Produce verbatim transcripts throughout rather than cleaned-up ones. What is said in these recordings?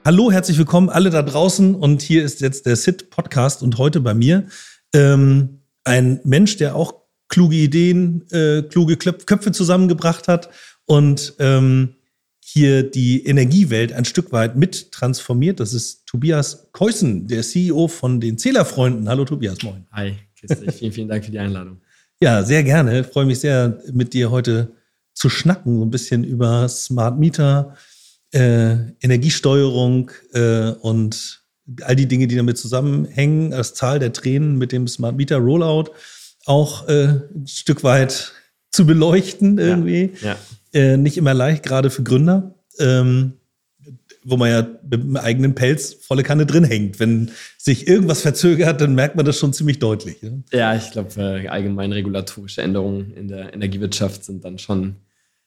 Hallo, herzlich willkommen alle da draußen und hier ist jetzt der S I T-Podcast und heute bei mir ähm, ein Mensch, der auch kluge Ideen, äh, kluge Köpfe zusammengebracht hat und ähm, hier die Energiewelt ein Stück weit mit transformiert. Das ist Tobias Keussen, der C E O von den Zählerfreunden. Hallo Tobias, moin. Hi, grüß dich. Vielen, vielen Dank für die Einladung. Ja, sehr gerne. Ich freue mich sehr, mit dir heute zu schnacken, so ein bisschen über Smart Meter, äh, Energiesteuerung äh, und all die Dinge, die damit zusammenhängen. Das Zahl der Tränen mit dem Smart Meter Rollout auch äh, ein Stück weit zu beleuchten irgendwie. Ja, ja. Äh, nicht immer leicht, gerade für Gründer, ähm, wo man ja mit dem eigenen Pelz volle Kanne drin hängt. Wenn sich irgendwas verzögert, dann merkt man das schon ziemlich deutlich. Ne? Ja, ich glaube, äh, allgemein regulatorische Änderungen in der Energiewirtschaft sind dann schon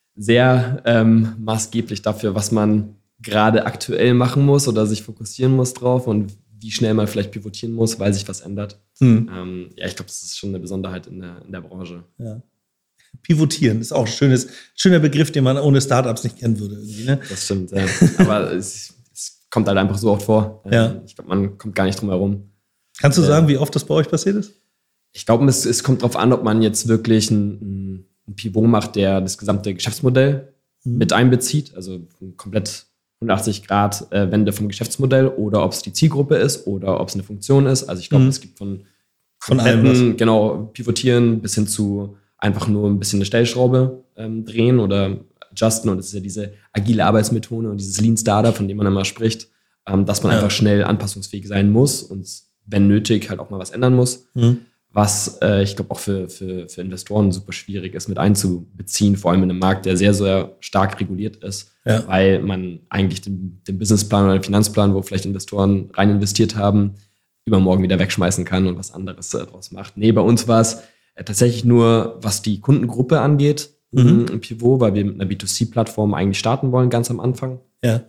sehr ähm, maßgeblich dafür, was man gerade aktuell machen muss oder sich fokussieren muss drauf und wie schnell man vielleicht pivotieren muss, weil sich was ändert. Hm. Ähm, ja, ich glaube, das ist schon eine Besonderheit in der, in der Branche. Ja. Pivotieren ist auch ein schönes, schöner Begriff, den man ohne Startups nicht kennen würde. Irgendwie, ne? Das stimmt, ja. Aber es, es kommt halt einfach so oft vor. Ja. Ich glaube, man kommt gar nicht drum herum. Kannst du sagen, äh, wie oft das bei euch passiert ist? Ich glaube, es, es kommt darauf an, ob man jetzt wirklich ein, ein Pivot macht, der das gesamte Geschäftsmodell mhm. mit einbezieht, also komplett hundertachtzig Grad äh, Wende vom Geschäftsmodell, oder ob es die Zielgruppe ist oder ob es eine Funktion ist. Also ich glaube, mhm. es gibt von, von allem genau, pivotieren bis hin zu einfach nur ein bisschen eine Stellschraube ähm, drehen oder adjusten. Und das ist ja diese agile Arbeitsmethode und dieses Lean Startup, von dem man immer spricht, ähm, dass man ja. einfach schnell anpassungsfähig sein muss und wenn nötig halt auch mal was ändern muss. Mhm. Was äh, ich glaube auch für, für, für Investoren super schwierig ist mit einzubeziehen, vor allem in einem Markt, der sehr, sehr stark reguliert ist, ja. weil man eigentlich den, den Businessplan oder den Finanzplan, wo vielleicht Investoren rein investiert haben, übermorgen wieder wegschmeißen kann und was anderes äh, daraus macht. Nee, bei uns war es äh, tatsächlich nur, was die Kundengruppe angeht, mhm. im Pivot, weil wir mit einer B zwei C-Plattform eigentlich starten wollen, ganz am Anfang. Ja.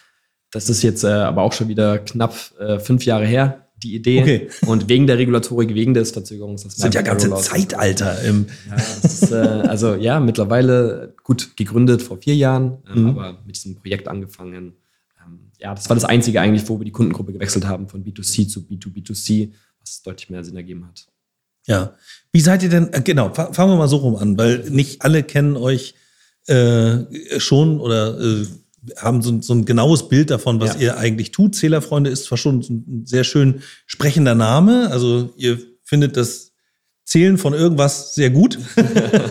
Das ist jetzt äh, aber auch schon wieder knapp äh, fünf Jahre her, die Idee. Okay. Und wegen der Regulatorik, wegen des Verzögerungs. Das sind ja ganze Zeitalter. Im ja, das ist, äh, also ja, mittlerweile gut gegründet vor vier Jahren, ähm, mhm. aber mit diesem Projekt angefangen. Ähm, ja, das war das Einzige eigentlich, wo wir die Kundengruppe gewechselt haben von B zwei C zu B zwei B zwei C, was deutlich mehr Sinn ergeben hat. Ja. Wie seid ihr denn, äh, genau, fangen wir mal so rum an, weil nicht alle kennen euch äh, schon oder äh, haben so, so ein genaues Bild davon, was ja. ihr eigentlich tut. Zählerfreunde ist zwar schon ein sehr schön sprechender Name, also ihr findet das Zählen von irgendwas sehr gut. ja.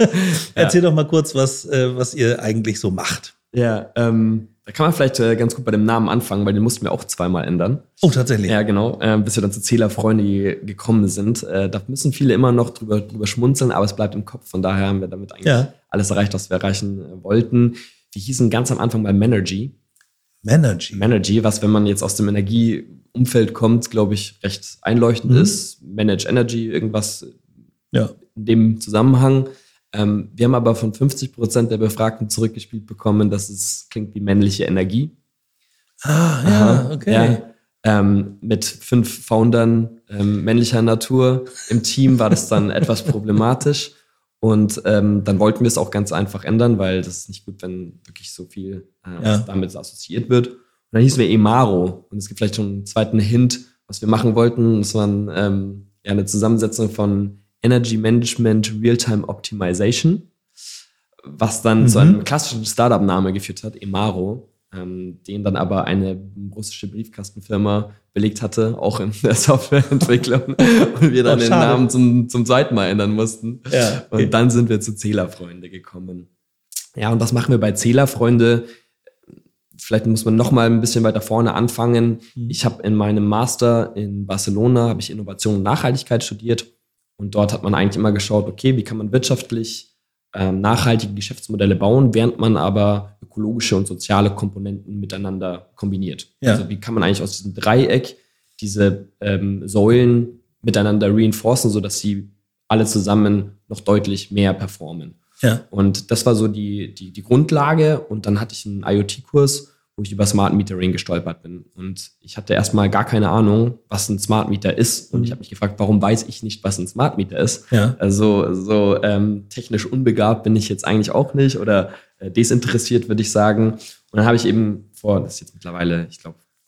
Erzähl doch mal kurz, was, äh, was ihr eigentlich so macht. Ja, ähm, da kann man vielleicht äh, ganz gut bei dem Namen anfangen, weil den mussten wir auch zweimal ändern. Oh, tatsächlich? Ja, genau, äh, bis wir dann zu Zählerfreunde gekommen sind. Äh, da müssen viele immer noch drüber, drüber schmunzeln, aber es bleibt im Kopf. Von daher haben wir damit eigentlich ja. alles erreicht, was wir erreichen äh, wollten. Wir hießen ganz am Anfang bei Manergy. Manergy? Manergy, was, wenn man jetzt aus dem Energieumfeld kommt, glaube ich, recht einleuchtend mhm. ist. Manage Energy, irgendwas ja. in dem Zusammenhang. Ähm, wir haben aber von fünfzig Prozent der Befragten zurückgespielt bekommen, dass es klingt wie männliche Energie. Ah, ja, Aha, okay. Ja, ähm, mit fünf Foundern ähm, männlicher Natur im Team war das dann etwas problematisch. Und ähm, dann wollten wir es auch ganz einfach ändern, weil das ist nicht gut, wenn wirklich so viel äh, ja. damit assoziiert wird. Und dann hießen wir Emaro. Und es gibt vielleicht schon einen zweiten Hint, was wir machen wollten. Es war ein, ähm, ja, eine Zusammensetzung von Energy Management Real-Time Optimization, was dann mhm. zu einem klassischen Startup-Name geführt hat, Emaro, ähm, den dann aber eine russische Briefkastenfirma belegt hatte, auch in der Softwareentwicklung, und wir dann oh, den Namen zum, zum zweiten Mal ändern mussten. Ja, okay. Und dann sind wir zu Zählerfreunde gekommen. Ja, und was machen wir bei Zählerfreunde? Vielleicht muss man noch mal ein bisschen weiter vorne anfangen. Mhm. Ich habe in meinem Master in Barcelona habe ich Innovation und Nachhaltigkeit studiert. Und dort hat man eigentlich immer geschaut, okay, wie kann man wirtschaftlich ähm, nachhaltige Geschäftsmodelle bauen, während man aber ökologische und soziale Komponenten miteinander kombiniert. Ja. Also wie kann man eigentlich aus diesem Dreieck diese ähm, Säulen miteinander reinforcen, sodass sie alle zusammen noch deutlich mehr performen. Ja. Und das war so die, die, die Grundlage. Und dann hatte ich einen IoT-Kurs, wo ich über Smart Metering gestolpert bin. Und ich hatte erstmal gar keine Ahnung, was ein Smart Meter ist. Und ich habe mich gefragt, warum weiß ich nicht, was ein Smart Meter ist? Ja. Also so ähm, technisch unbegabt bin ich jetzt eigentlich auch nicht oder äh, desinteressiert, würde ich sagen. Und dann habe ich eben vor, das ist jetzt mittlerweile, ich glaube,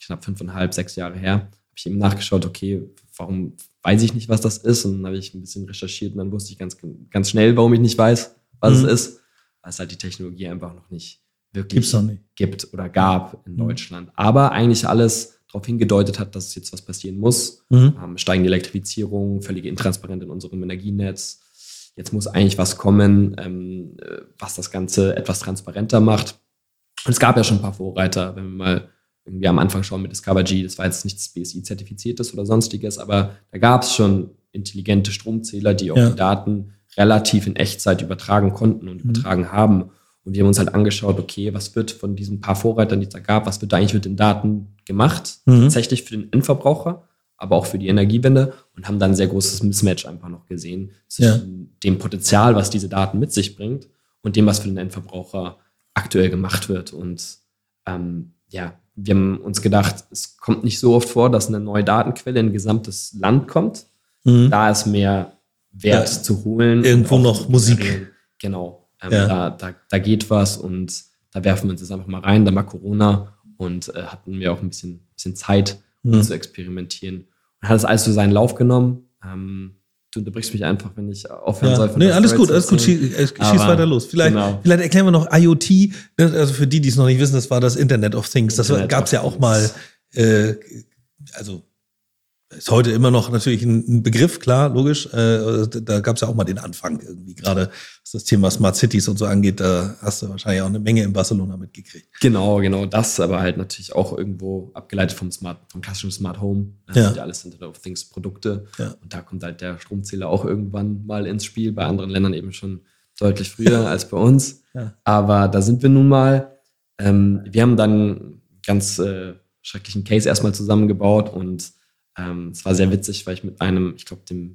knapp fünfeinhalb, sechs Jahre her, habe ich eben nachgeschaut, okay, warum weiß ich nicht, was das ist? Und dann habe ich ein bisschen recherchiert und dann wusste ich ganz, ganz schnell, warum ich nicht weiß, was mhm. es ist. Weil es halt die Technologie einfach noch nicht wirklich noch nicht. gibt oder gab in mhm. Deutschland. Aber eigentlich alles darauf hingedeutet hat, dass jetzt was passieren muss. Mhm. Ähm, steigende Elektrifizierung, völlige Intransparenz in unserem Energienetz. Jetzt muss eigentlich was kommen, ähm, was das Ganze etwas transparenter macht. Und es gab ja schon ein paar Vorreiter, wenn wir mal irgendwie am Anfang schauen mit Discover G, das war jetzt nichts B S I-zertifiziertes oder sonstiges, aber da gab es schon intelligente Stromzähler, die auch ja. die Daten relativ in Echtzeit übertragen konnten und mhm. übertragen haben. Und wir haben uns halt angeschaut, okay, was wird von diesen paar Vorreitern, die es da gab, was wird da eigentlich mit den Daten gemacht? Mhm. Tatsächlich für den Endverbraucher, aber auch für die Energiewende und haben dann ein sehr großes Mismatch einfach noch gesehen zwischen ja. dem Potenzial, was diese Daten mit sich bringt und dem, was für den Endverbraucher aktuell gemacht wird. Und ähm, ja, wir haben uns gedacht, es kommt nicht so oft vor, dass eine neue Datenquelle in ein gesamtes Land kommt. Mhm. Da ist mehr Wert ja. zu holen. Irgendwo noch Musik. Genau. Ähm, ja. da, da, da geht was und da werfen wir uns jetzt einfach mal rein. Da war Corona und äh, hatten wir auch ein bisschen, bisschen Zeit, um mhm. zu experimentieren. Und hat das alles so seinen Lauf genommen. Ähm, du unterbrichst mich einfach, wenn ich aufhören ja. soll. Von nee, alles gut, alles gut. Schieß, schieß weiter los. Vielleicht, genau. vielleicht erklären wir noch I O T. Also für die, die es noch nicht wissen, das war das Internet of Things. Das gab es ja auch mal. Äh, also ist heute immer noch natürlich ein Begriff, klar, logisch. Äh, da gab es ja auch mal den Anfang irgendwie. Gerade was das Thema Smart Cities und so angeht, da hast du wahrscheinlich auch eine Menge in Barcelona mitgekriegt. Genau, genau das, aber halt natürlich auch irgendwo abgeleitet vom Smart, vom klassischen Smart Home. Das ja. sind ja alles Internet of Things Produkte. Ja. Und da kommt halt der Stromzähler auch irgendwann mal ins Spiel. Bei anderen Ländern eben schon deutlich früher als bei uns. Ja. Aber da sind wir nun mal. Ähm, wir haben dann einen ganz äh, schrecklichen Case erstmal zusammengebaut und Ähm, es war sehr witzig, weil ich mit einem, ich glaube, dem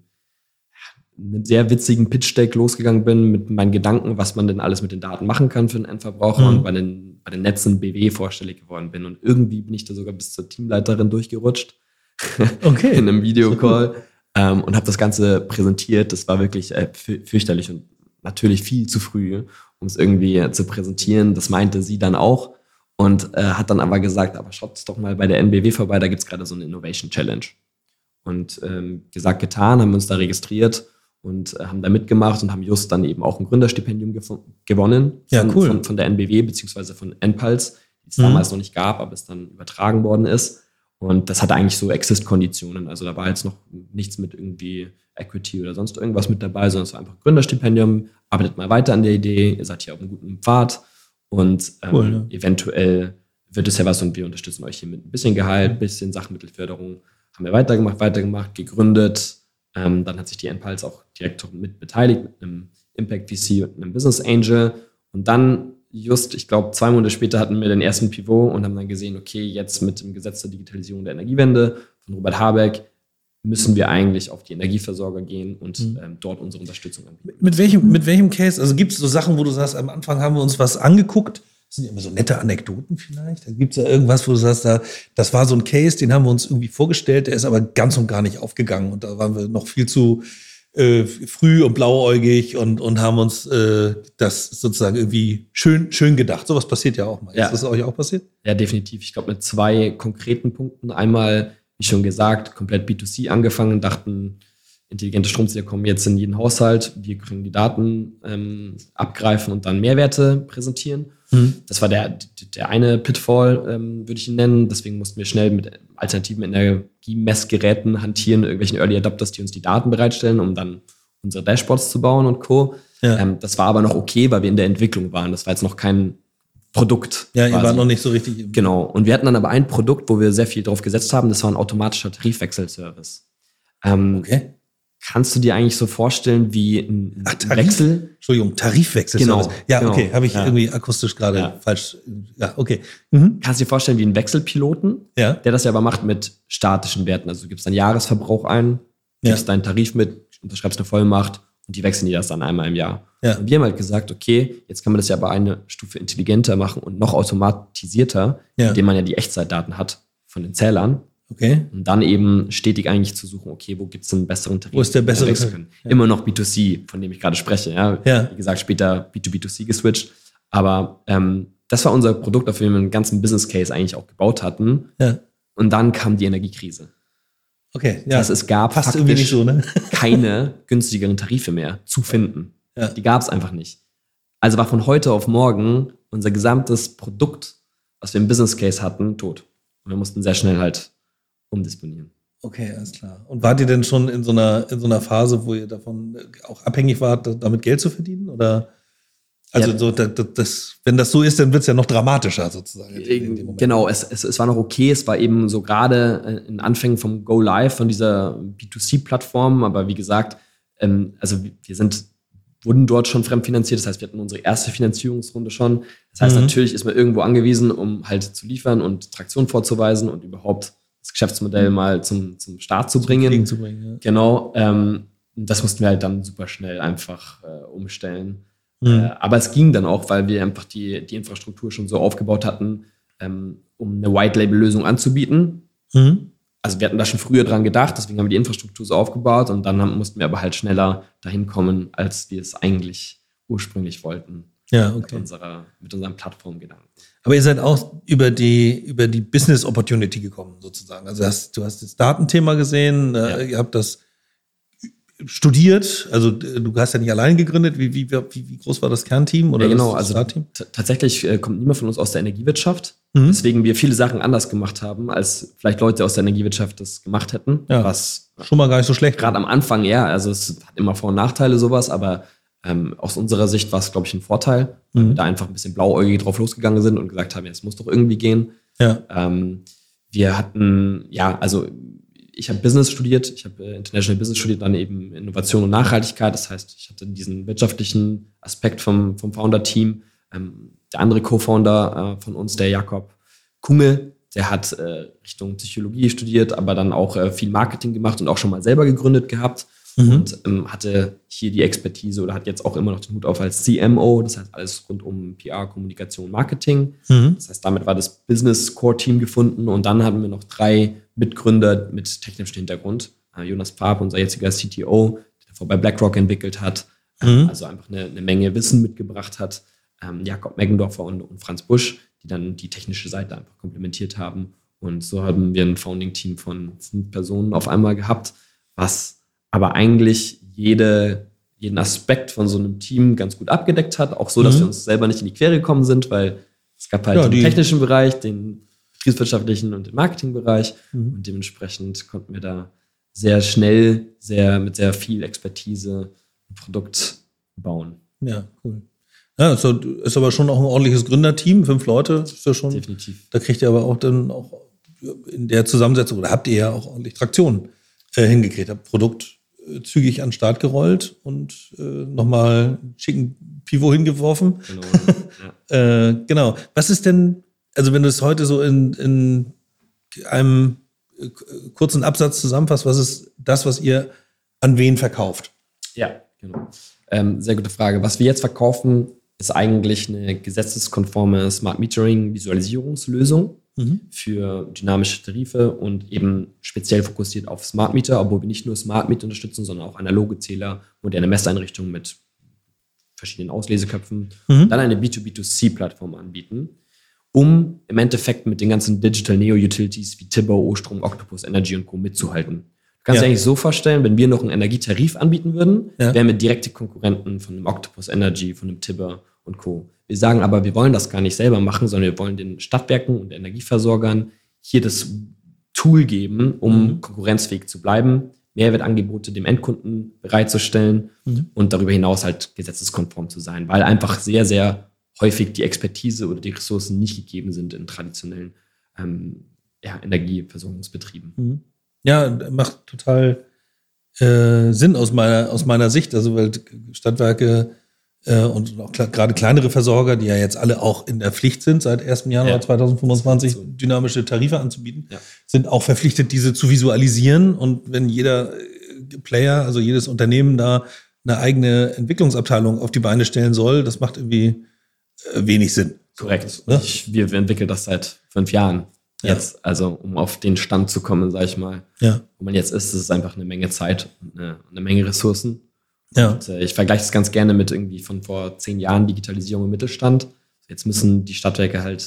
einem sehr witzigen Pitch-Deck losgegangen bin mit meinen Gedanken, was man denn alles mit den Daten machen kann für den Endverbraucher mhm. und bei den, bei den Netzen B W vorstellig geworden bin. Und irgendwie bin ich da sogar bis zur Teamleiterin durchgerutscht. Okay. In einem Videocall. Cool. Ähm, und habe das Ganze präsentiert. Das war wirklich äh, fürchterlich und natürlich viel zu früh, um es irgendwie äh, zu präsentieren. Das meinte sie dann auch. Und äh, hat dann aber gesagt, aber schaut doch mal bei der N B W vorbei, da gibt es gerade so eine Innovation Challenge. Und ähm, gesagt, getan, haben wir uns da registriert und äh, haben da mitgemacht und haben just dann eben auch ein Gründerstipendium gew- gewonnen ja, von, cool. von, von der N B W beziehungsweise von Enpulse, die es mhm. damals noch nicht gab, aber es dann übertragen worden ist. Und das hatte eigentlich so Exist-Konditionen. Also da war jetzt noch nichts mit irgendwie Equity oder sonst irgendwas mit dabei, sondern es war einfach Gründerstipendium, arbeitet mal weiter an der Idee, ihr seid hier auf einem guten Pfad. Und ähm, cool, ja. eventuell wird es ja was und wir unterstützen euch hier mit ein bisschen Gehalt, ein bisschen Sachmittelförderung. Haben wir weitergemacht, weitergemacht, gegründet. Ähm, dann hat sich die Enpulse auch direkt mit beteiligt, mit einem Impact V C und einem Business Angel. Und dann just, ich glaube, zwei Monate später hatten wir den ersten Pivot und haben dann gesehen, okay, jetzt mit dem Gesetz zur Digitalisierung der Energiewende von Robert Habeck müssen wir eigentlich auf die Energieversorger gehen und mhm. ähm, dort unsere Unterstützung anbieten. Mit welchem, mit welchem Case? Also gibt es so Sachen, wo du sagst, am Anfang haben wir uns was angeguckt? Das sind ja immer so nette Anekdoten vielleicht. Da gibt es ja irgendwas, wo du sagst, da, das war so ein Case, den haben wir uns irgendwie vorgestellt, der ist aber ganz und gar nicht aufgegangen. Und da waren wir noch viel zu äh, früh und blauäugig und, und haben uns äh, das sozusagen irgendwie schön, schön gedacht. Sowas passiert ja auch mal. Ja. Ist das euch auch passiert? Ja, definitiv. Ich glaube, mit zwei konkreten Punkten. Einmal, wie schon gesagt, komplett B zwei C angefangen, dachten, intelligente Stromzähler kommen jetzt in jeden Haushalt, wir können die Daten ähm, abgreifen und dann Mehrwerte präsentieren. Mhm. Das war der, der eine Pitfall, ähm, würde ich ihn nennen. Deswegen mussten wir schnell mit alternativen Energiemessgeräten hantieren, irgendwelchen Early Adapters, die uns die Daten bereitstellen, um dann unsere Dashboards zu bauen und Co. Ja. Ähm, das war aber noch okay, weil wir in der Entwicklung waren. Das war jetzt noch kein Produkt. Ja, ihr wart noch nicht so richtig. Genau. Und wir hatten dann aber ein Produkt, wo wir sehr viel drauf gesetzt haben. Das war ein automatischer Tarifwechselservice. Ähm, okay. Kannst du dir eigentlich so vorstellen, wie ein Ach, Tarif? Wechsel? Entschuldigung, Tarifwechsel. Genau. Ja, genau. okay, habe ich ja. irgendwie akustisch gerade ja. falsch. Ja, okay. Mhm. Kannst du dir vorstellen, wie ein Wechselpiloten, ja. der das ja aber macht mit statischen Werten. Also du gibst deinen Jahresverbrauch ein, gibst ja. deinen Tarif mit, unterschreibst eine Vollmacht und die wechseln dir das dann einmal im Jahr. Ja. Und wir haben halt gesagt, okay, jetzt kann man das ja aber eine Stufe intelligenter machen und noch automatisierter, ja. indem man ja die Echtzeitdaten hat von den Zählern. Okay. Und dann eben stetig eigentlich zu suchen, okay, wo gibt es einen besseren Tarif? Wo ist der bessere Tarif? Ja. Immer noch B zwei C, von dem ich gerade spreche. Ja? Ja. Wie gesagt, später B zwei B zwei C geswitcht. Aber ähm, das war unser Produkt, auf dem wir einen ganzen Business Case eigentlich auch gebaut hatten. Ja. Und dann kam die Energiekrise. Okay, ja. Das heißt, es gab fast irgendwie nicht so, ne? keine günstigeren Tarife mehr zu finden. Ja. Die gab es einfach nicht. Also war von heute auf morgen unser gesamtes Produkt, was wir im Business Case hatten, tot. Und wir mussten sehr schnell halt umdisponieren. Okay, alles klar. Und wart ihr denn schon in so einer, in so einer Phase, wo ihr davon auch abhängig wart, damit Geld zu verdienen? Oder also ja. so, das, das, wenn das so ist, dann wird es ja noch dramatischer sozusagen. In dem Moment. Genau, es, es, es war noch okay. Es war eben so gerade in Anfängen vom Go Live, von dieser B zwei C-Plattform. Aber wie gesagt, ähm, also wir sind, wurden dort schon fremdfinanziert. Das heißt, wir hatten unsere erste Finanzierungsrunde schon. Das heißt, mhm. natürlich ist man irgendwo angewiesen, um halt zu liefern und Traktion vorzuweisen und überhaupt das Geschäftsmodell mal zum, zum Start zu bringen. Zum zu bringen, ja. Genau. Ähm, das mussten wir halt dann super schnell einfach äh, umstellen. Mhm. Äh, aber es ging dann auch, weil wir einfach die, die Infrastruktur schon so aufgebaut hatten, ähm, um eine White-Label-Lösung anzubieten. Mhm. Also wir hatten da schon früher dran gedacht, deswegen haben wir die Infrastruktur so aufgebaut und dann haben, mussten wir aber halt schneller dahin kommen, als wir es eigentlich ursprünglich wollten. Ja, okay. Mit, unserer, mit unserem Plattformgedanken. Aber ihr seid auch über die, über die Business Opportunity gekommen, sozusagen. Also hast, du hast das Datenthema gesehen, Ja. äh, ihr habt das studiert, also du hast ja nicht allein gegründet. Wie, wie, wie, wie groß war das Kernteam oder ja, genau, das also Startteam? t- tatsächlich äh, kommt niemand von uns aus der Energiewirtschaft, Mhm. weswegen wir viele Sachen anders gemacht haben, als vielleicht Leute aus der Energiewirtschaft das gemacht hätten. Ja. Was Schon mal gar nicht so schlecht. gerade am Anfang, ja, also es hat immer Vor- und Nachteile sowas, aber ähm, aus unserer Sicht war es, glaube ich, ein Vorteil, weil Mhm. wir da einfach ein bisschen blauäugig drauf losgegangen sind und gesagt haben, ja, es muss doch irgendwie gehen. Ja. Ähm, wir hatten, ja, also ich habe Business studiert, ich habe äh, International Business studiert, dann eben Innovation und Nachhaltigkeit. Das heißt, ich hatte diesen wirtschaftlichen Aspekt vom, vom Founder-Team. Ähm, der andere Co-Founder äh, von uns, der Jakob Kunge, der hat äh, Richtung Psychologie studiert, aber dann auch äh, viel Marketing gemacht und auch schon mal selber gegründet gehabt. Mhm. Und ähm, hatte hier die Expertise oder hat jetzt auch immer noch den Hut auf als C M O, das heißt alles rund um P R, Kommunikation, Marketing. Mhm. Das heißt, damit war das Business Core Team gefunden und dann haben wir noch drei Mitgründer mit technischem Hintergrund. Äh, Jonas Pfaff, unser jetziger C T O, der davor bei BlackRock entwickelt hat, ähm, Mhm. also einfach eine, eine Menge Wissen mitgebracht hat. Ähm, Jakob Meggendorfer und, und Franz Busch, die dann die technische Seite einfach komplementiert haben. Und so haben wir ein Founding-Team von fünf Personen auf einmal gehabt, was aber eigentlich jede, jeden Aspekt von so einem Team ganz gut abgedeckt hat. Auch so, dass Mhm. wir uns selber nicht in die Quere gekommen sind, weil es gab halt Ja, den die- technischen Bereich, den betriebswirtschaftlichen und den Marketingbereich. Mhm. Und dementsprechend konnten wir da sehr schnell, sehr mit sehr viel Expertise ein Produkt bauen. Ja, cool. Ja, ist, so- ist aber schon auch ein ordentliches Gründerteam, fünf Leute, ist ja schon. Definitiv. Da kriegt ihr aber auch dann auch in der Zusammensetzung, oder habt ihr ja auch ordentlich Traktion äh, hingekriegt, habt Produkt äh, zügig an den Start gerollt und äh, nochmal einen schicken Pivot hingeworfen. Genau. Ja. Äh, genau. Was ist denn, also wenn du es heute so in, in einem äh, kurzen Absatz zusammenfasst, was ist das, was ihr an wen verkauft? Ja, genau. Ähm, sehr gute Frage. Was wir jetzt verkaufen, ist eigentlich eine gesetzeskonforme Smart Metering Visualisierungslösung Mhm. für dynamische Tarife und eben speziell fokussiert auf Smart Meter, obwohl wir nicht nur Smart Meter unterstützen, sondern auch analoge Zähler, moderne Messeinrichtungen mit verschiedenen Ausleseköpfen, Mhm. dann eine B zwei B zwei C-Plattform anbieten, um im Endeffekt mit den ganzen Digital Neo-Utilities wie Tibber, O-Strom, Octopus Energy und Co. mitzuhalten. Du kannst Ja. dir eigentlich so vorstellen, wenn wir noch einen Energietarif anbieten würden, Ja. wären wir direkte Konkurrenten von dem Octopus Energy, von dem Tibber und Co. Wir sagen aber, wir wollen das gar nicht selber machen, sondern wir wollen den Stadtwerken und Energieversorgern hier das Tool geben, um Mhm. konkurrenzfähig zu bleiben, Mehrwertangebote dem Endkunden bereitzustellen Mhm. und darüber hinaus halt gesetzeskonform zu sein, weil einfach sehr, sehr häufig die Expertise oder die Ressourcen nicht gegeben sind in traditionellen ähm, ja, Energieversorgungsbetrieben. Mhm. Ja, macht total äh, Sinn aus meiner, aus meiner Sicht. Also, weil Stadtwerke äh, und auch kle- gerade kleinere Versorger, die ja jetzt alle auch in der Pflicht sind, seit ersten Januar Ja. zweitausendfünfundzwanzig So. dynamische Tarife anzubieten, Ja. sind auch verpflichtet, diese zu visualisieren. Und wenn jeder äh, Player, also jedes Unternehmen da eine eigene Entwicklungsabteilung auf die Beine stellen soll, das macht irgendwie äh, wenig Sinn. Korrekt. Ne? Ich, wir, wir entwickeln das seit fünf Jahren Ja. jetzt, also um auf den Stand zu kommen, sage ich mal, Ja, wo man jetzt ist, ist es einfach eine Menge Zeit und eine, eine Menge Ressourcen. ja, Und, äh, ich vergleiche das ganz gerne mit irgendwie von vor zehn Jahren Digitalisierung im Mittelstand. Jetzt müssen die Stadtwerke halt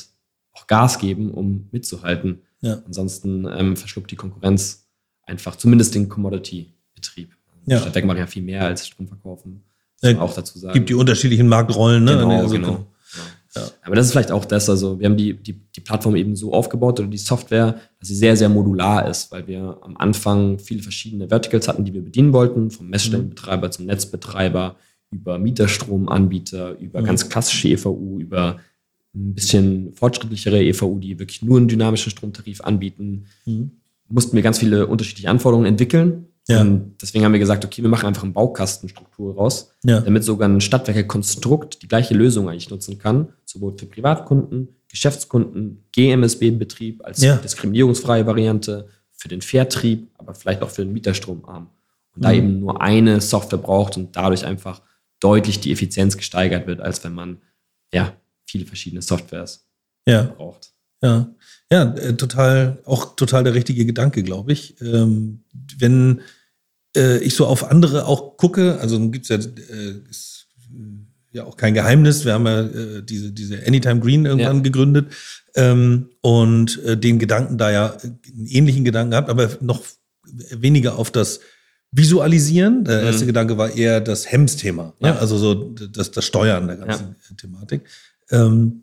auch Gas geben, um mitzuhalten. Ja. Ansonsten ähm, verschluckt die Konkurrenz einfach, zumindest den Commodity-Betrieb. Ja. Stadtwerke machen ja viel mehr als Strom verkaufen. Ja, auch dazu sagen. Gibt die unterschiedlichen Marktrollen, ne? Genau, also, genau. Ja. Aber das ist vielleicht auch das, also wir haben die, die, die Plattform eben so aufgebaut oder die Software, dass sie sehr, sehr modular ist, weil wir am Anfang viele verschiedene Verticals hatten, die wir bedienen wollten, vom Messstellenbetreiber mhm. zum Netzbetreiber, über Mieterstromanbieter, über mhm. ganz klassische E V U, über ein bisschen fortschrittlichere E V U, die wirklich nur einen dynamischen Stromtarif anbieten. Mhm. Mussten wir ganz viele unterschiedliche Anforderungen entwickeln. Ja. Und deswegen haben wir gesagt, okay, wir machen einfach eine Baukastenstruktur raus, ja. damit sogar ein Stadtwerke-Konstrukt die gleiche Lösung eigentlich nutzen kann, sowohl für Privatkunden, Geschäftskunden, G M S B-Betrieb als ja. diskriminierungsfreie Variante, für den Vertrieb, aber vielleicht auch für den Mieterstromarm. Und mhm. da eben nur eine Software braucht und dadurch einfach deutlich die Effizienz gesteigert wird, als wenn man ja viele verschiedene Softwares ja. braucht. Ja, ja, äh, total, auch total der richtige Gedanke, glaube ich. Ähm, wenn äh, ich so auf andere auch gucke, also gibt es ja, äh, ist, äh, ja auch kein Geheimnis, wir haben ja äh, diese, diese Anytime Green irgendwann ja. gegründet ähm, und äh, den Gedanken da ja, einen ähnlichen Gedanken gehabt, aber noch weniger auf das Visualisieren. Der erste mhm. Gedanke war eher das Hems-Thema, ja. ne? Also so das, das Steuern der ganzen ja. Thematik. Ähm,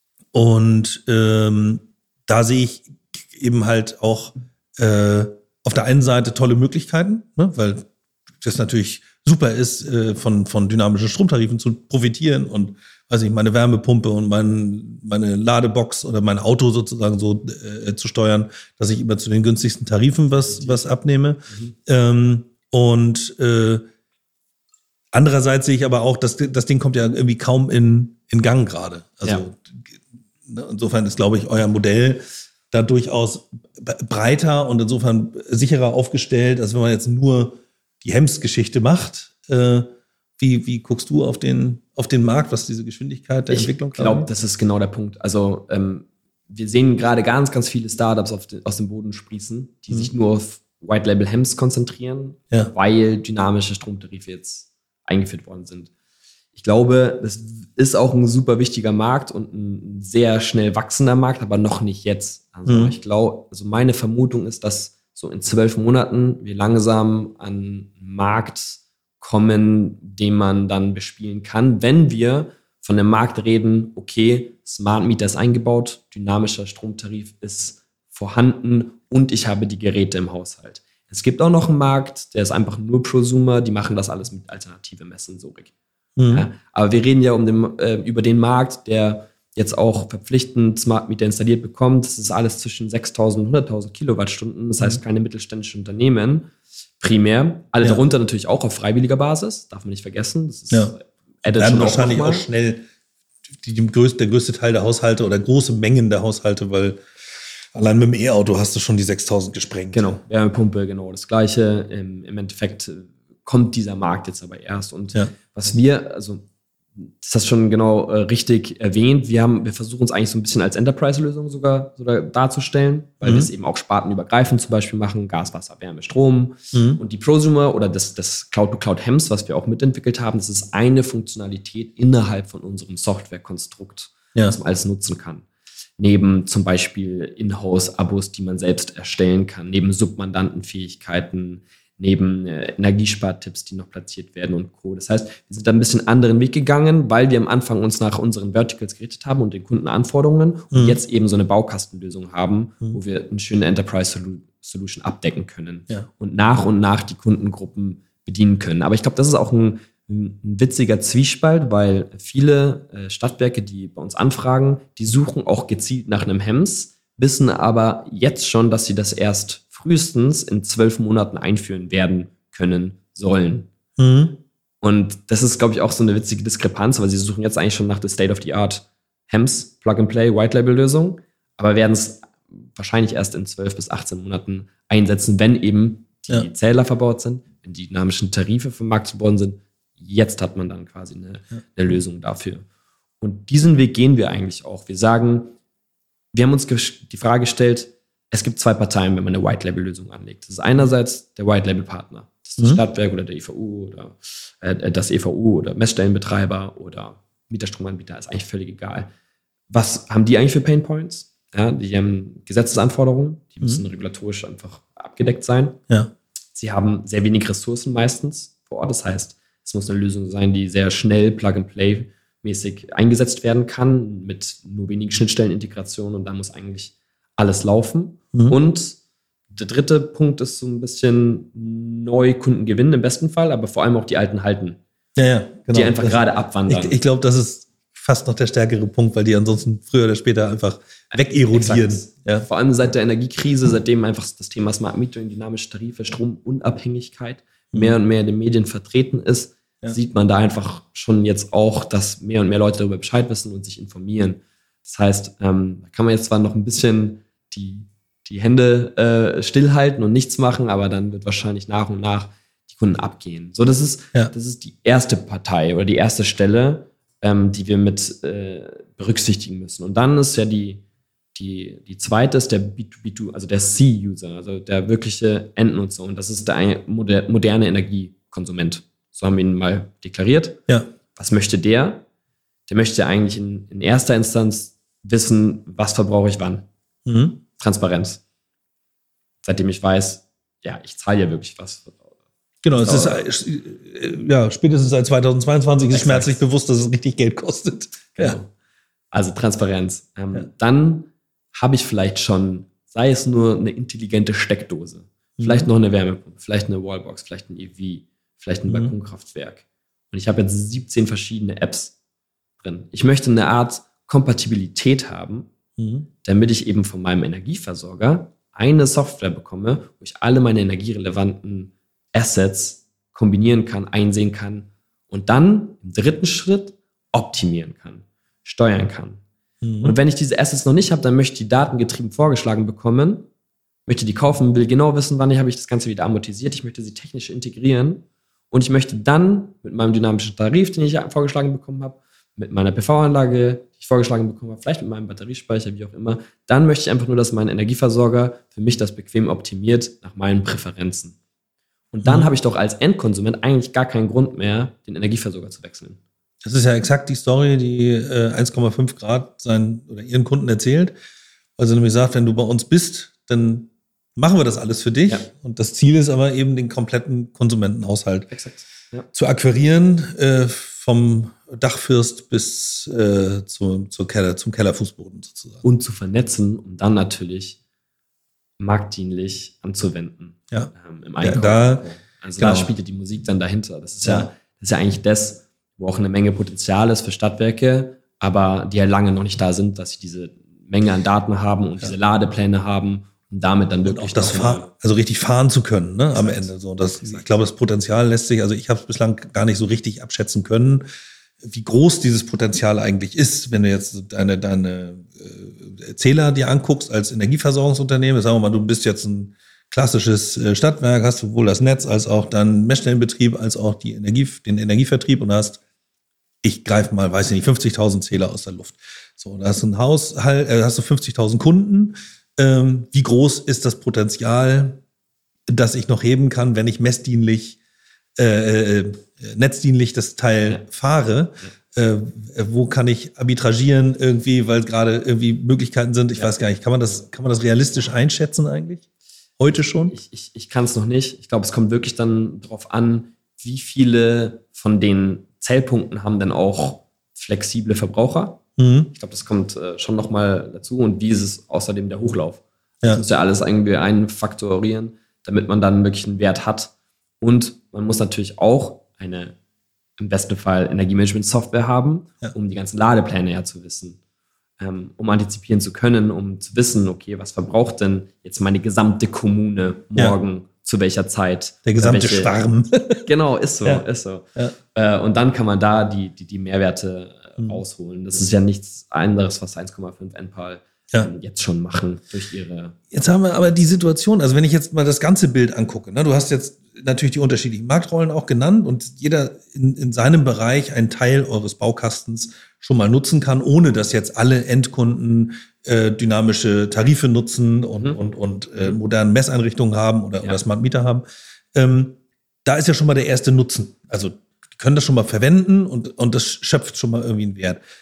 Und ähm, da sehe ich eben halt auch äh, auf der einen Seite tolle Möglichkeiten, ne? Weil das natürlich super ist, äh, von, von dynamischen Stromtarifen zu profitieren und, weiß ich, meine Wärmepumpe und mein, meine Ladebox oder mein Auto sozusagen so äh, zu steuern, dass ich immer zu den günstigsten Tarifen was, was abnehme. Mhm. Ähm, und äh, andererseits sehe ich aber auch, dass das Ding kommt ja irgendwie kaum in, in Gang gerade. Also ja. insofern ist, glaube ich, euer Modell da durchaus breiter und insofern sicherer aufgestellt, als wenn man jetzt nur die Hems-Geschichte macht. Äh, wie, wie guckst du auf den, auf den Markt, was diese Geschwindigkeit der ich Entwicklung Ich glaube, das ist genau der Punkt. Also ähm, wir sehen gerade ganz, ganz viele Startups auf den, aus dem Boden sprießen, die mhm. sich nur auf White-Label-Hems konzentrieren, ja. weil dynamische Stromtarife jetzt eingeführt worden sind. Ich glaube, das ist auch ein super wichtiger Markt und ein sehr schnell wachsender Markt, aber noch nicht jetzt. Also mhm. ich glaube, also meine Vermutung ist, dass so in zwölf Monaten wir langsam an einen Markt kommen, den man dann bespielen kann, wenn wir von einem Markt reden, okay, Smart Meter ist eingebaut, dynamischer Stromtarif ist vorhanden und ich habe die Geräte im Haushalt. Es gibt auch noch einen Markt, der ist einfach nur Prosumer, die machen das alles mit alternative Messsensorik. Mhm. Ja, aber wir reden ja um den, äh, über den Markt, der jetzt auch verpflichtend Smart Meter installiert bekommt. Das ist alles zwischen sechstausend und hunderttausend Kilowattstunden. Das heißt, keine mittelständischen Unternehmen primär. Alle ja. darunter natürlich auch auf freiwilliger Basis. Darf man nicht vergessen. Das ist ja. Werden wahrscheinlich auch, auch schnell die, die größte, der größte Teil der Haushalte oder große Mengen der Haushalte, weil allein mit dem E-Auto hast du schon die sechstausend gesprengt. Genau, Wärmepumpe, genau das Gleiche. Im, im Endeffekt kommt dieser Markt jetzt aber erst. Und ja. was wir, also das hast du schon genau äh, richtig erwähnt, wir haben, wir versuchen uns eigentlich so ein bisschen als Enterprise-Lösung sogar, sogar darzustellen, weil mhm. wir es eben auch spartenübergreifend zum Beispiel machen, Gas, Wasser, Wärme, Strom. Mhm. Und die Prosumer oder das, das Cloud-to-Cloud-Hems, was wir auch mitentwickelt haben, das ist eine Funktionalität innerhalb von unserem Softwarekonstrukt, ja. das man alles nutzen kann. Neben zum Beispiel Inhouse-Abos, die man selbst erstellen kann, neben Submandantenfähigkeiten, neben äh, Energiespartipps, die noch platziert werden und Co. Das heißt, wir sind da ein bisschen anderen Weg gegangen, weil wir am Anfang uns nach unseren Verticals gerichtet haben und den Kundenanforderungen mhm. und jetzt eben so eine Baukastenlösung haben, mhm. wo wir eine schöne Enterprise-Solution abdecken können ja. und nach und nach die Kundengruppen bedienen können. Aber ich glaube, das ist auch ein, ein witziger Zwiespalt, weil viele äh, Stadtwerke, die bei uns anfragen, die suchen auch gezielt nach einem Hems, wissen aber jetzt schon, dass sie das erst frühestens in zwölf Monaten einführen werden können sollen. Mhm. Und das ist, glaube ich, auch so eine witzige Diskrepanz, weil sie suchen jetzt eigentlich schon nach der State-of-the-Art Hems, Plug-and-Play, White-Label-Lösung, aber werden es wahrscheinlich erst in zwölf bis achtzehn Monaten einsetzen, wenn eben die ja. Zähler verbaut sind, wenn die dynamischen Tarife vom Markt worden sind. Jetzt hat man dann quasi eine, ja. eine Lösung dafür. Und diesen Weg gehen wir eigentlich auch. Wir sagen, wir haben uns die Frage gestellt, es gibt zwei Parteien, wenn man eine White-Label-Lösung anlegt. Das ist einerseits der White-Label-Partner. Das ist das mhm. Stadtwerk oder der E V U oder äh, das E V U oder Messstellenbetreiber oder Mieterstromanbieter, ist eigentlich völlig egal. was haben die eigentlich für Pain Points? Ja, die haben Gesetzesanforderungen, die müssen mhm. regulatorisch einfach abgedeckt sein. Ja. Sie haben sehr wenig Ressourcen meistens vor Ort. Das heißt, es muss eine Lösung sein, die sehr schnell Plug-and-Play-mäßig eingesetzt werden kann, mit nur wenigen Schnittstellenintegrationen, und da muss eigentlich alles laufen. Mhm. Und der dritte Punkt ist so ein bisschen neue Kunden gewinnen im besten Fall, aber vor allem auch die alten halten. Ja, ja, genau. Die einfach das, gerade abwandern. Ich, ich glaube, das ist fast noch der stärkere Punkt, weil die ansonsten früher oder später einfach wegerodieren. Ja. Vor allem seit der Energiekrise, seitdem einfach das Thema Smart Metering, dynamische Tarife, Stromunabhängigkeit mhm. mehr und mehr in den Medien vertreten ist, ja. sieht man da einfach schon jetzt auch, dass mehr und mehr Leute darüber Bescheid wissen und sich informieren. Das heißt, ähm, da kann man jetzt zwar noch ein bisschen die, die Hände äh, stillhalten und nichts machen, aber dann wird wahrscheinlich nach und nach die Kunden abgehen. So, das ist, ja. das ist die erste Partei oder die erste Stelle, ähm, die wir mit äh, berücksichtigen müssen. Und dann ist ja die, die, die zweite ist der B zwei B zwei, also der C-User, also der wirkliche Endnutzer. Und das ist der moder- moderne Energiekonsument. So haben wir ihn mal deklariert. Ja. Was möchte der? Der möchte eigentlich in, in erster Instanz wissen, was verbrauche ich wann. Mhm. Transparenz. Seitdem ich weiß, ja, ich zahle ja wirklich was. Genau, es ist, ja, spätestens seit zweitausendzweiundzwanzig ist schmerzlich bewusst, dass es richtig Geld kostet. Genau. Ja. Also Transparenz. Ähm, ja. Dann habe ich vielleicht schon, sei es nur eine intelligente Steckdose, mhm. vielleicht noch eine Wärmepumpe, vielleicht eine Wallbox, vielleicht ein E V, vielleicht ein mhm. Balkonkraftwerk. Und ich habe jetzt siebzehn verschiedene Apps drin. Ich möchte eine Art Kompatibilität haben, mhm. damit ich eben von meinem Energieversorger eine Software bekomme, wo ich alle meine energierelevanten Assets kombinieren kann, einsehen kann und dann im dritten Schritt optimieren kann, steuern kann. Mhm. Und wenn ich diese Assets noch nicht habe, dann möchte ich die datengetrieben vorgeschlagen bekommen, möchte die kaufen, will genau wissen, wann habe ich das Ganze wieder amortisiert, ich möchte sie technisch integrieren und ich möchte dann mit meinem dynamischen Tarif, den ich vorgeschlagen bekommen habe, mit meiner P V-Anlage, die ich vorgeschlagen bekommen habe, vielleicht mit meinem Batteriespeicher, wie auch immer, dann möchte ich einfach nur, dass mein Energieversorger für mich das bequem optimiert nach meinen Präferenzen. Und dann mhm. habe ich doch als Endkonsument eigentlich gar keinen Grund mehr, den Energieversorger zu wechseln. Das ist ja exakt die Story, die äh, eins Komma fünf Grad seinen oder ihren Kunden erzählt. Also nämlich sagt, wenn du bei uns bist, dann machen wir das alles für dich. Ja. Und das Ziel ist aber eben, den kompletten Konsumentenhaushalt exakt. Ja. zu akquirieren, äh, vom Dachfirst bis äh, zu, zur Keller, zum Kellerfußboden sozusagen. Und zu vernetzen, um dann natürlich marktdienlich anzuwenden. Ja. Ähm, im Einkauf. Ja, da, also genau. da spielt ja die Musik dann dahinter. Das ist ja, ja, das ist ja eigentlich das, wo auch eine Menge Potenzial ist für Stadtwerke, aber die ja lange noch nicht da sind, dass sie diese Menge an Daten haben und ja. diese Ladepläne haben und damit dann wirklich und auch das fahren, also richtig fahren zu können, ne, am Ende. So, das, ich glaube, das Potenzial lässt sich, also ich habe es bislang gar nicht so richtig abschätzen können, wie groß dieses Potenzial eigentlich ist, wenn du jetzt deine, deine äh, Zähler dir anguckst als Energieversorgungsunternehmen. Sagen wir mal, du bist jetzt ein klassisches äh, Stadtwerk, hast sowohl das Netz als auch dann Messstellenbetrieb, als auch die Energie, den Energievertrieb und hast, ich greife mal, weiß ich nicht, fünfzigtausend Zähler aus der Luft. So, da hast du ein Haushalt, äh, hast du fünfzigtausend Kunden. Ähm, wie groß ist das Potenzial, das ich noch heben kann, wenn ich messdienlich Äh, äh, netzdienlich das Teil ja. fahre, ja. Äh, wo kann ich arbitragieren irgendwie, weil gerade irgendwie Möglichkeiten sind, ich ja. weiß gar nicht, kann man das, kann man das realistisch einschätzen eigentlich? Heute schon? Ich, ich, ich kann es noch nicht. Ich glaube, es kommt wirklich dann darauf an, wie viele von den Zählpunkten haben dann auch flexible Verbraucher. Mhm. Ich glaube, das kommt äh, schon nochmal dazu. Und wie ist es außerdem der Hochlauf? Ja. Das muss ja alles irgendwie einfaktorieren, damit man dann wirklich einen Wert hat. Und man muss natürlich auch eine, im besten Fall, Energiemanagement-Software haben, ja. um die ganzen Ladepläne ja zu wissen, ähm, um antizipieren zu können, um zu wissen, okay, was verbraucht denn jetzt meine gesamte Kommune morgen, ja. zu welcher Zeit? Der gesamte welche, Schwarm. Genau, ist so, ja. ist so. Ja. Äh, und dann kann man da die, die, die Mehrwerte äh, mhm. rausholen. Das ist ja nichts anderes, was eins Komma fünf Enpal ja. jetzt schon machen durch ihre... Jetzt haben wir aber die Situation, also wenn ich jetzt mal das ganze Bild angucke, ne, du hast jetzt natürlich die unterschiedlichen Marktrollen auch genannt und jeder in, in seinem Bereich einen Teil eures Baukastens schon mal nutzen kann, ohne dass jetzt alle Endkunden äh, dynamische Tarife nutzen und, mhm. und, und äh, moderne Messeinrichtungen haben oder, ja. oder Smart Meter haben. Ähm, da ist ja schon mal der erste Nutzen. Also die können das schon mal verwenden und, und das schöpft schon mal irgendwie einen Wert.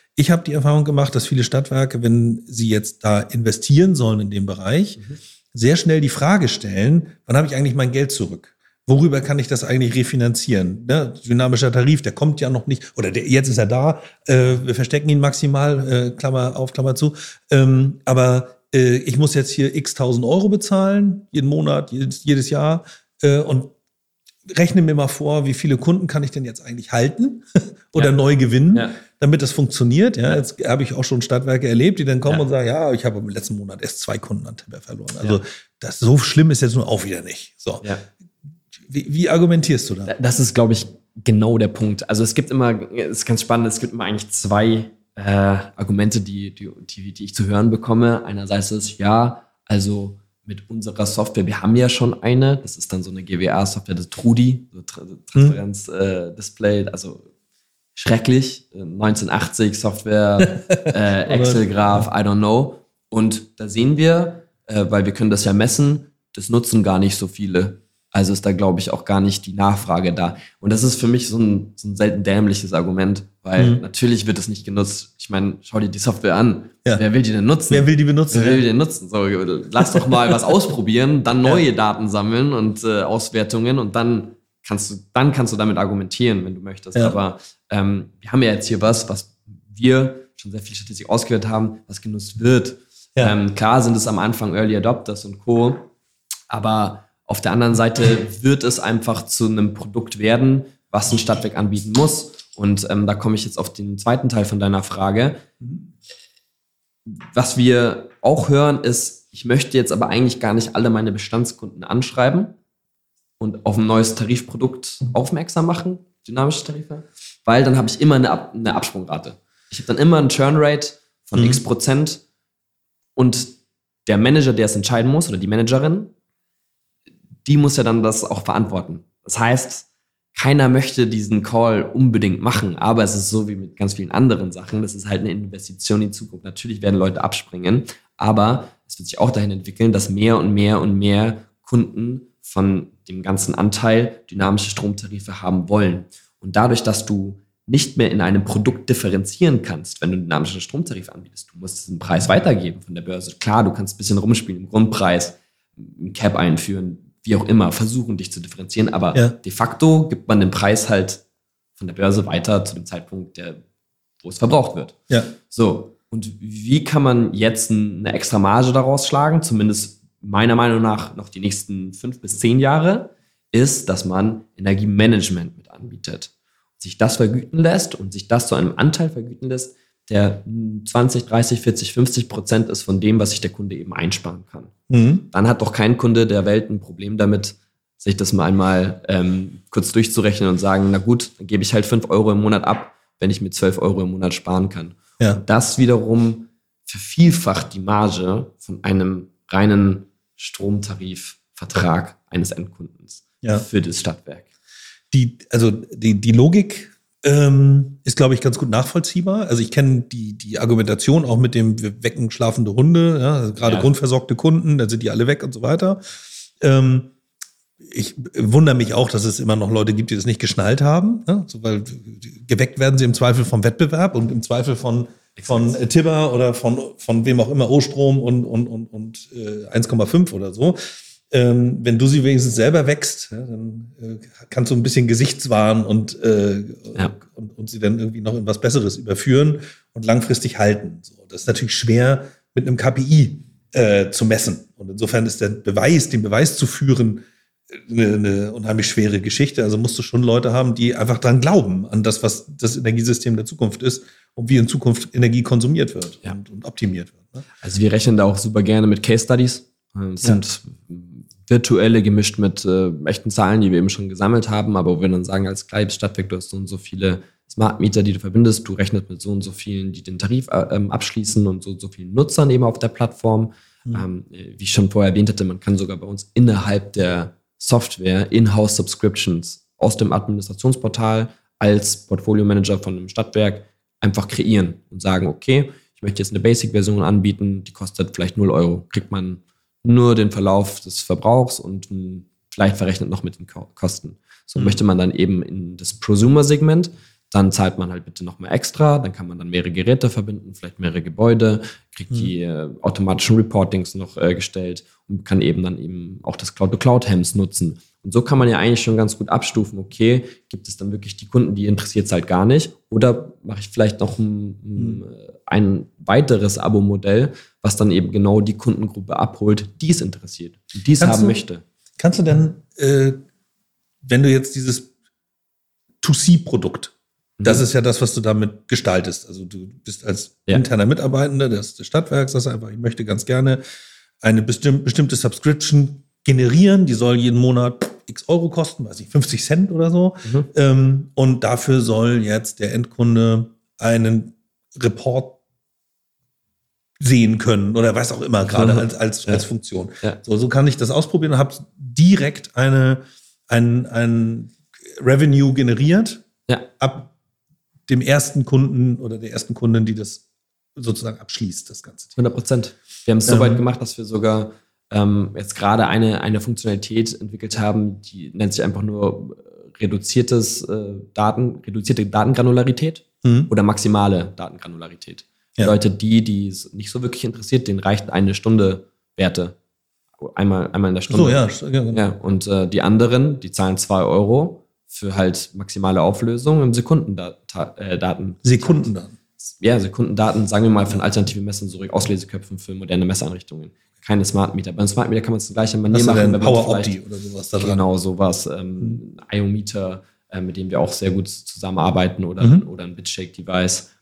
Ich habe die Erfahrung gemacht, dass viele Stadtwerke, wenn sie jetzt da investieren sollen in dem Bereich, mhm. sehr schnell die Frage stellen, wann habe ich eigentlich mein Geld zurück? Worüber kann ich das eigentlich refinanzieren? Ne? Dynamischer Tarif, der kommt ja noch nicht, oder der, jetzt ist er da, äh, wir verstecken ihn maximal, äh, Klammer auf, Klammer zu. Ähm, aber äh, ich muss jetzt hier x tausend Euro bezahlen, jeden Monat, jedes, jedes Jahr, äh, und rechne mir mal vor, wie viele Kunden kann ich denn jetzt eigentlich halten oder ja. neu gewinnen, ja. damit das funktioniert. Ja, jetzt habe ich auch schon Stadtwerke erlebt, die dann kommen ja. und sagen, ja, ich habe im letzten Monat erst zwei Kunden an Timber verloren. Also ja. das so schlimm ist jetzt nur auch wieder nicht. So. Ja. Wie, wie argumentierst du da? Das ist, glaube ich, genau der Punkt. Also es gibt immer, es ist ganz spannend, es gibt immer eigentlich zwei äh, Argumente, die, die, die, die ich zu hören bekomme. Einerseits ist, ja, also mit unserer Software, wir haben ja schon eine, das ist dann so eine G W A-Software, das Trudi, so Transparenz-Display, äh, also schrecklich, neunzehnhundertachtzig Software, äh, Excel-Graph, I don't know. Und da sehen wir, äh, weil wir können das ja messen, das nutzen gar nicht so viele. Also ist da, glaube ich, auch gar nicht die Nachfrage da. Und das ist für mich so ein, so ein selten dämliches Argument, weil mhm. natürlich wird es nicht genutzt. Ich meine, schau dir die Software an. Ja. Wer will die denn nutzen? Wer will die benutzen? Wer will die denn nutzen? So, lass doch mal was ausprobieren, dann neue ja. Daten sammeln und äh, Auswertungen und dann kannst du, dann kannst du damit argumentieren, wenn du möchtest. Ja. Aber ähm, wir haben ja jetzt hier was, was wir schon sehr viel Statistik ausgehört haben, was genutzt wird. Ja. Ähm, klar sind es am Anfang Early Adopters und Co., aber auf der anderen Seite wird es einfach zu einem Produkt werden, was ein Stadtwerk anbieten muss. Und ähm, da komme ich jetzt auf den zweiten Teil von deiner Frage. Was wir auch hören ist, ich möchte jetzt aber eigentlich gar nicht alle meine Bestandskunden anschreiben und auf ein neues Tarifprodukt aufmerksam machen, dynamische Tarife, weil dann habe ich immer eine, Ab- eine Absprungrate. Ich habe dann immer eine Churn-Rate von mhm. x Prozent und der Manager, der es entscheiden muss, oder die Managerin, die muss ja dann das auch verantworten. Das heißt, keiner möchte diesen Call unbedingt machen, aber es ist so wie mit ganz vielen anderen Sachen, das ist halt eine Investition in die Zukunft. Natürlich werden Leute abspringen, aber es wird sich auch dahin entwickeln, dass mehr und mehr und mehr Kunden von dem ganzen Anteil dynamische Stromtarife haben wollen. Und dadurch, dass du nicht mehr in einem Produkt differenzieren kannst, wenn du dynamische Stromtarife anbietest, du musst diesen Preis weitergeben von der Börse. Klar, du kannst ein bisschen rumspielen im Grundpreis, ein Cap einführen, wie auch immer, versuchen, dich zu differenzieren. Aber ja. de facto gibt man den Preis halt von der Börse weiter zu dem Zeitpunkt, der, wo es verbraucht wird. Ja. So, und wie kann man jetzt eine extra Marge daraus schlagen, zumindest meiner Meinung nach noch die nächsten fünf bis zehn Jahre, ist, dass man Energiemanagement mit anbietet. Sich das vergüten lässt und sich das zu einem Anteil vergüten lässt, der zwanzig, dreißig, vierzig, fünfzig Prozent ist von dem, was sich der Kunde eben einsparen kann. Mhm. Dann hat doch kein Kunde der Welt ein Problem damit, sich das mal einmal ähm, kurz durchzurechnen und sagen, na gut, dann gebe ich halt fünf Euro im Monat ab, wenn ich mir zwölf Euro im Monat sparen kann. Ja. Und das wiederum vervielfacht die Marge von einem reinen Stromtarifvertrag eines Endkundens ja. für das Stadtwerk. Die, also die, die Logik ähm, ist, glaube ich, ganz gut nachvollziehbar. Also ich kenne die, die Argumentation auch mit dem wir wecken schlafende Hunde, ja, also gerade ja. grundversorgte Kunden, da sind die alle weg und so weiter. Ähm, ich wundere mich auch, dass es immer noch Leute gibt, die das nicht geschnallt haben, ja, so, weil geweckt werden sie im Zweifel vom Wettbewerb und im Zweifel von von äh, Tibber oder von von wem auch immer, O-Strom und und und und äh, eins Komma fünf oder so. Ähm, wenn du sie wenigstens selber wächst, ja, dann äh, kannst du ein bisschen Gesichtswahn und, äh, ja. und, und sie dann irgendwie noch in was Besseres überführen und langfristig halten. So, das ist natürlich schwer mit einem K P I äh, zu messen. Und insofern ist der Beweis, den Beweis zu führen, eine, eine unheimlich schwere Geschichte. Also musst du schon Leute haben, die einfach dran glauben, an das, was das Energiesystem der Zukunft ist und wie in Zukunft Energie konsumiert wird ja. und, und optimiert wird. Ne? Also wir rechnen da auch super gerne mit Case Studies. Das sind ja. virtuelle gemischt mit äh, echten Zahlen, die wir eben schon gesammelt haben, aber wo wir dann sagen, als kleines Stadtwerk, du hast so und so viele Smart Meter, die du verbindest, du rechnest mit so und so vielen, die den Tarif äh, abschließen und so und so vielen Nutzern eben auf der Plattform. Mhm. Ähm, wie ich schon vorher erwähnt hatte, man kann sogar bei uns innerhalb der Software In-House Subscriptions aus dem Administrationsportal als Portfolio-Manager von einem Stadtwerk einfach kreieren und sagen, okay, ich möchte jetzt eine Basic-Version anbieten, die kostet vielleicht null Euro, kriegt man nur den Verlauf des Verbrauchs und mh, vielleicht verrechnet noch mit den Ko- Kosten. So mhm. möchte man dann eben in das Prosumer-Segment dann zahlt man halt bitte nochmal extra, dann kann man dann mehrere Geräte verbinden, vielleicht mehrere Gebäude, kriegt mhm. die äh, automatischen Reportings noch äh, gestellt und kann eben dann eben auch das Cloud-to-Cloud-Hems nutzen. Und so kann man ja eigentlich schon ganz gut abstufen, okay, gibt es dann wirklich die Kunden, die interessiert es halt gar nicht, oder mache ich vielleicht noch ein, mhm. ein weiteres Abo-Modell, was dann eben genau die Kundengruppe abholt, die es interessiert, die es haben du, möchte. Kannst du denn, äh, wenn du jetzt dieses to C Produkt, das ist ja das, was du damit gestaltest. Also du bist als ja. interner Mitarbeitender des, des Stadtwerks, sagst einfach, ich möchte ganz gerne eine bestimm, bestimmte Subscription generieren, die soll jeden Monat x Euro kosten, weiß ich, fünfzig Cent oder so. Mhm. Ähm, und dafür soll jetzt der Endkunde einen Report sehen können oder was auch immer, gerade als, als, ja. als Funktion. Ja. So, so kann ich das ausprobieren und habe direkt eine, ein, ein Revenue generiert ja. ab dem ersten Kunden oder der ersten Kundin, die das sozusagen abschließt, das Ganze. hundert Prozent. Wir haben es so ähm, weit gemacht, dass wir sogar ähm, jetzt gerade eine, eine Funktionalität entwickelt haben, die nennt sich einfach nur reduziertes äh, Daten, reduzierte Datengranularität mhm. oder maximale Datengranularität. Ja. Leute, die, die es nicht so wirklich interessiert, denen reicht eine Stunde Werte. Einmal, einmal in der Stunde. So, ja. ja. ja und äh, die anderen, die zahlen zwei Euro für halt maximale Auflösung im Sekundendaten. Äh, Daten. Sekundendaten? Ja, Sekundendaten, sagen wir mal, von alternativen Messsensorik, Ausleseköpfen für moderne Messeinrichtungen. Keine Smart Meter. Beim Smart Meter kann man es gleich in Manier machen. Wenn Power Opti oder sowas da dran. Genau, sowas. Ähm, mhm. I O-Meter, äh, mit dem wir auch sehr gut zusammenarbeiten oder, mhm. oder ein Bitshake-Device.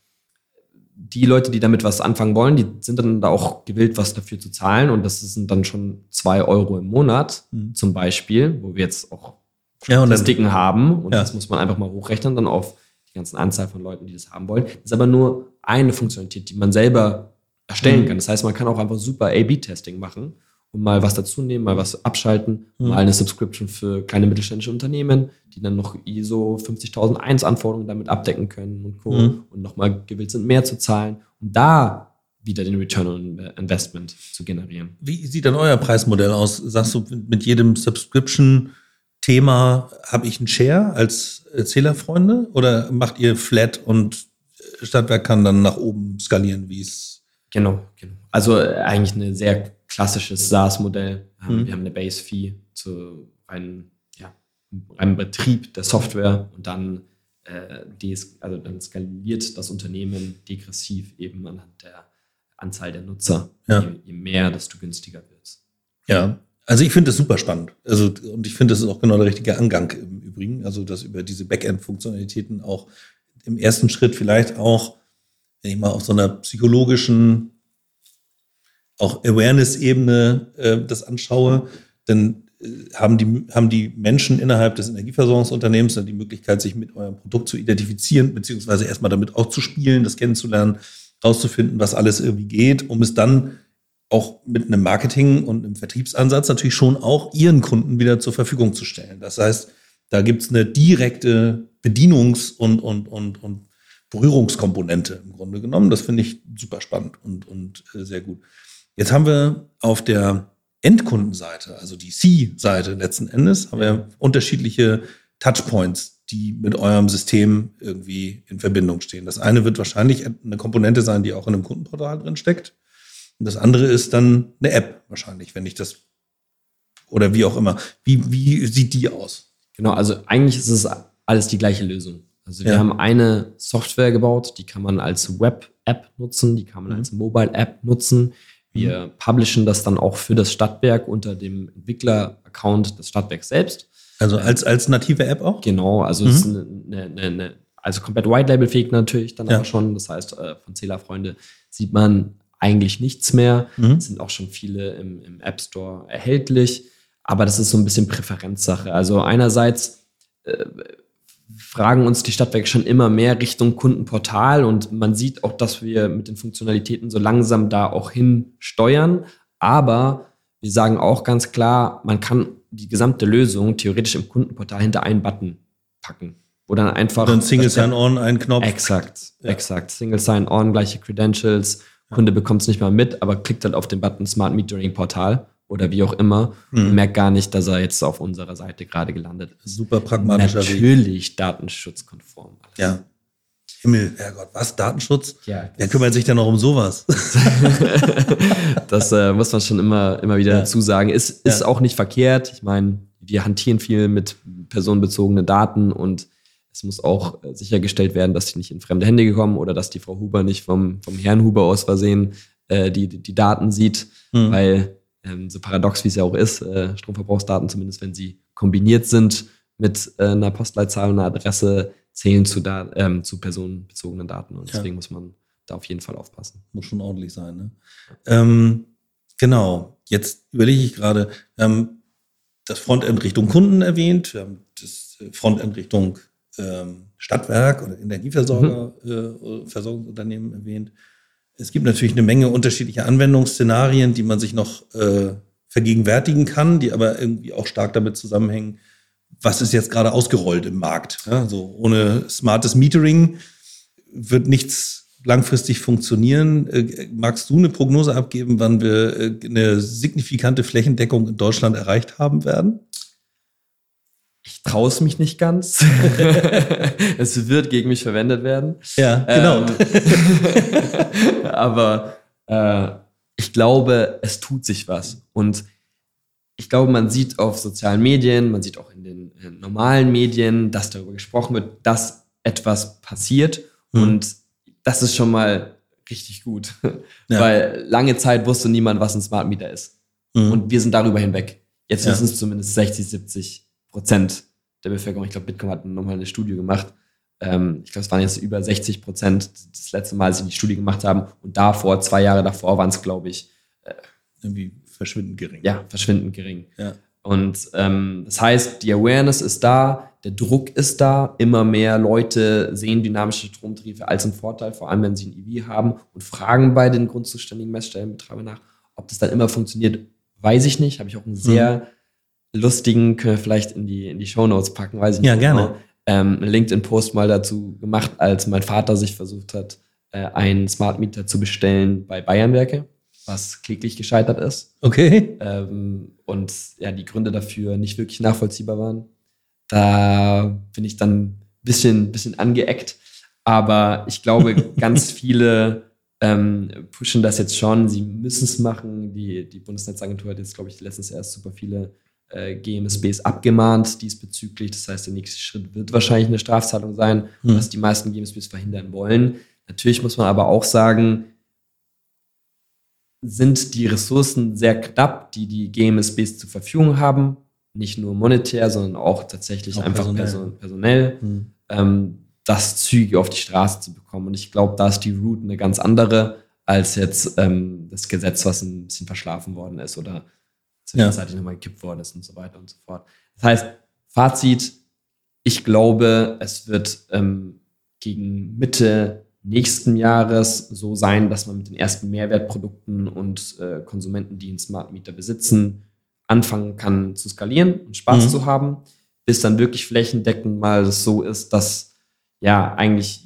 Die Leute, die damit was anfangen wollen, die sind dann da auch gewillt, was dafür zu zahlen. Und das sind dann schon zwei Euro im Monat mhm. zum Beispiel, wo wir jetzt auch ja, Statistiken haben. Und ja. das muss man einfach mal hochrechnen, dann auf die ganzen Anzahl von Leuten, die das haben wollen. Das ist aber nur eine Funktionalität, die man selber erstellen mhm. kann. Das heißt, man kann auch einfach super A B Testing machen und mal was dazu nehmen, mal was abschalten, mhm. mal eine Subscription für kleine mittelständische Unternehmen, die dann noch I S O fünfzigtausendeins Anforderungen damit abdecken können und Co. Mhm. und nochmal gewillt sind, mehr zu zahlen, um da wieder den Return on Investment zu generieren. Wie sieht dann euer Preismodell aus? Sagst du, mit jedem Subscription-Thema habe ich einen Share als Zählerfreunde? Oder macht ihr flat und Stadtwerk kann dann nach oben skalieren, wie es... Genau, genau. Also eigentlich ein sehr klassisches SaaS-Modell. Mhm. Wir haben eine Base-Fee zu reinen, ja, reinem Betrieb der Software und dann, äh, des, also dann skaliert das Unternehmen degressiv eben anhand der Anzahl der Nutzer. Ja. Je, je mehr, desto günstiger wird es. Ja, also ich finde das super spannend. Also, und ich finde, das ist auch genau der richtige Angang im Übrigen. Also, dass über diese Backend-Funktionalitäten auch im ersten Schritt vielleicht auch, wenn ich mal auf so einer psychologischen, auch Awareness-Ebene äh, das anschaue, dann äh, haben die, haben die Menschen innerhalb des Energieversorgungsunternehmens dann die Möglichkeit, sich mit eurem Produkt zu identifizieren, beziehungsweise erstmal damit auch zu spielen, das kennenzulernen, rauszufinden, was alles irgendwie geht, um es dann auch mit einem Marketing- und einem Vertriebsansatz natürlich schon auch ihren Kunden wieder zur Verfügung zu stellen. Das heißt, da gibt es eine direkte Bedienungs- und, und, und, und Berührungskomponente im Grunde genommen. Das finde ich super spannend und, und äh, sehr gut. Jetzt haben wir auf der Endkundenseite, also die C-Seite letzten Endes, haben wir unterschiedliche Touchpoints, die mit eurem System irgendwie in Verbindung stehen. Das eine wird wahrscheinlich eine Komponente sein, die auch in einem Kundenportal drin steckt. Und das andere ist dann eine App wahrscheinlich, wenn ich das, oder wie auch immer. Wie, wie sieht die aus? Genau, also eigentlich ist es alles die gleiche Lösung. Also wir ja. haben eine Software gebaut, die kann man als Web-App nutzen, die kann man mhm. als Mobile-App nutzen. Wir mhm. publishen das dann auch für das Stadtwerk unter dem Entwickler-Account des Stadtwerks selbst. Also als, als native App auch? Genau, also mhm. es ist eine, eine, eine, also komplett White-Label-fähig natürlich dann ja. aber schon. Das heißt, von Zählerfreunde sieht man eigentlich nichts mehr. Mhm. Es sind auch schon viele im, im App Store erhältlich. Aber das ist so ein bisschen Präferenzsache. Also einerseits äh, fragen uns die Stadtwerke schon immer mehr Richtung Kundenportal und man sieht auch, dass wir mit den Funktionalitäten so langsam da auch hin steuern. Aber wir sagen auch ganz klar, man kann die gesamte Lösung theoretisch im Kundenportal hinter einen Button packen. Wo dann einfach... Dann Single Sign-On, ein Knopf. Exakt, ja. exakt. Single Sign-On, gleiche Credentials. Ja. Kunde bekommt es nicht mal mit, aber klickt halt auf den Button Smart Metering Portal oder wie auch immer mhm. und merkt gar nicht, dass er jetzt auf unserer Seite gerade gelandet ist. Super pragmatischer Weg. Natürlich datenschutzkonform. Alles. Ja, Himmel, Herrgott, was? Datenschutz? Ja, Wer kümmert sich denn noch um sowas? Das äh, muss man schon immer, immer wieder ja. dazu sagen. Ist, ist ja. auch nicht verkehrt. Ich meine, wir hantieren viel mit personenbezogenen Daten und es muss auch äh, sichergestellt werden, dass die nicht in fremde Hände kommen oder dass die Frau Huber nicht vom, vom Herrn Huber aus Versehen äh, die, die Daten sieht, mhm. weil ähm, so paradox wie es ja auch ist, äh, Stromverbrauchsdaten, zumindest wenn sie kombiniert sind mit äh, einer Postleitzahl und einer Adresse, zählen zu, da, ähm, zu personenbezogenen Daten und deswegen ja. muss man da auf jeden Fall aufpassen. Muss schon ordentlich sein, ne? Ähm, genau, jetzt überlege ich gerade, wir haben das Frontend Richtung Kunden erwähnt, wir haben das Frontend Richtung ähm, Stadtwerk oder Energieversorger, mhm. äh, Versorgungsunternehmen erwähnt. Es gibt natürlich eine Menge unterschiedlicher Anwendungsszenarien, die man sich noch äh, vergegenwärtigen kann, die aber irgendwie auch stark damit zusammenhängen, was ist jetzt gerade ausgerollt im Markt. Ja, so ohne smartes Metering wird nichts langfristig funktionieren. Äh, magst du eine Prognose abgeben, wann wir äh, eine signifikante Flächendeckung in Deutschland erreicht haben werden? Ich traue es mich nicht ganz. Es wird gegen mich verwendet werden. Ja, genau. Ähm, aber äh, ich glaube, es tut sich was. Und ich glaube, man sieht auf sozialen Medien, man sieht auch in den äh, normalen Medien, dass darüber gesprochen wird, dass etwas passiert. Mhm. Und das ist schon mal richtig gut. Ja. Weil lange Zeit wusste niemand, was ein Smart Meter ist. Mhm. Und wir sind darüber hinweg. Jetzt ja. wissen es zumindest sechzig, siebzig Prozent der Bevölkerung. Ich glaube, Bitkom hat nochmal eine Studie gemacht. Ähm, ich glaube, es waren jetzt über sechzig Prozent das letzte Mal, als sie die Studie gemacht haben. Und davor, zwei Jahre davor, waren es, glaube ich, äh, irgendwie verschwindend gering. Ja, verschwindend gering. Ja. Und ähm, das heißt, die Awareness ist da, der Druck ist da. Immer mehr Leute sehen dynamische Stromtarife als einen Vorteil, vor allem wenn sie ein E V haben und fragen bei den grundzuständigen Messstellenbetreibern nach. Ob das dann immer funktioniert, weiß ich nicht. Habe ich auch einen sehr mhm. lustigen, können wir vielleicht in die, in die Shownotes packen, weiß ich nicht. Ja, gerne. Genau, ähm, einen LinkedIn-Post mal dazu gemacht, als mein Vater sich versucht hat, äh, einen Smart Meter zu bestellen bei Bayernwerke, was kläglich gescheitert ist. Okay. Ähm, und ja, die Gründe dafür nicht wirklich nachvollziehbar waren. Da bin ich dann ein bisschen, bisschen angeeckt. Aber ich glaube, ganz viele ähm, pushen das jetzt schon. Sie müssen es machen. Die, die Bundesnetzagentur hat jetzt, glaube ich, letztens erst super viele äh, G M S Bs abgemahnt diesbezüglich. Das heißt, der nächste Schritt wird wahrscheinlich eine Strafzahlung sein, mhm. was die meisten G M S Bs verhindern wollen. Natürlich muss man aber auch sagen, sind die Ressourcen sehr knapp, die die G M S Bs zur Verfügung haben. Nicht nur monetär, sondern auch tatsächlich auch einfach personell, person, personell mhm. ähm, das zügig auf die Straße zu bekommen. Und ich glaube, da ist die Route eine ganz andere als jetzt ähm, das Gesetz, was ein bisschen verschlafen worden ist oder zwischenzeitlich ja. nochmal gekippt worden ist und so weiter und so fort. Das heißt, Fazit, ich glaube, es wird ähm, gegen Mitte nächsten Jahres so sein, dass man mit den ersten Mehrwertprodukten und äh, Konsumenten, die einen Smart Meter besitzen, anfangen kann zu skalieren und Spaß mhm. zu haben, bis dann wirklich flächendeckend mal das so ist, dass ja eigentlich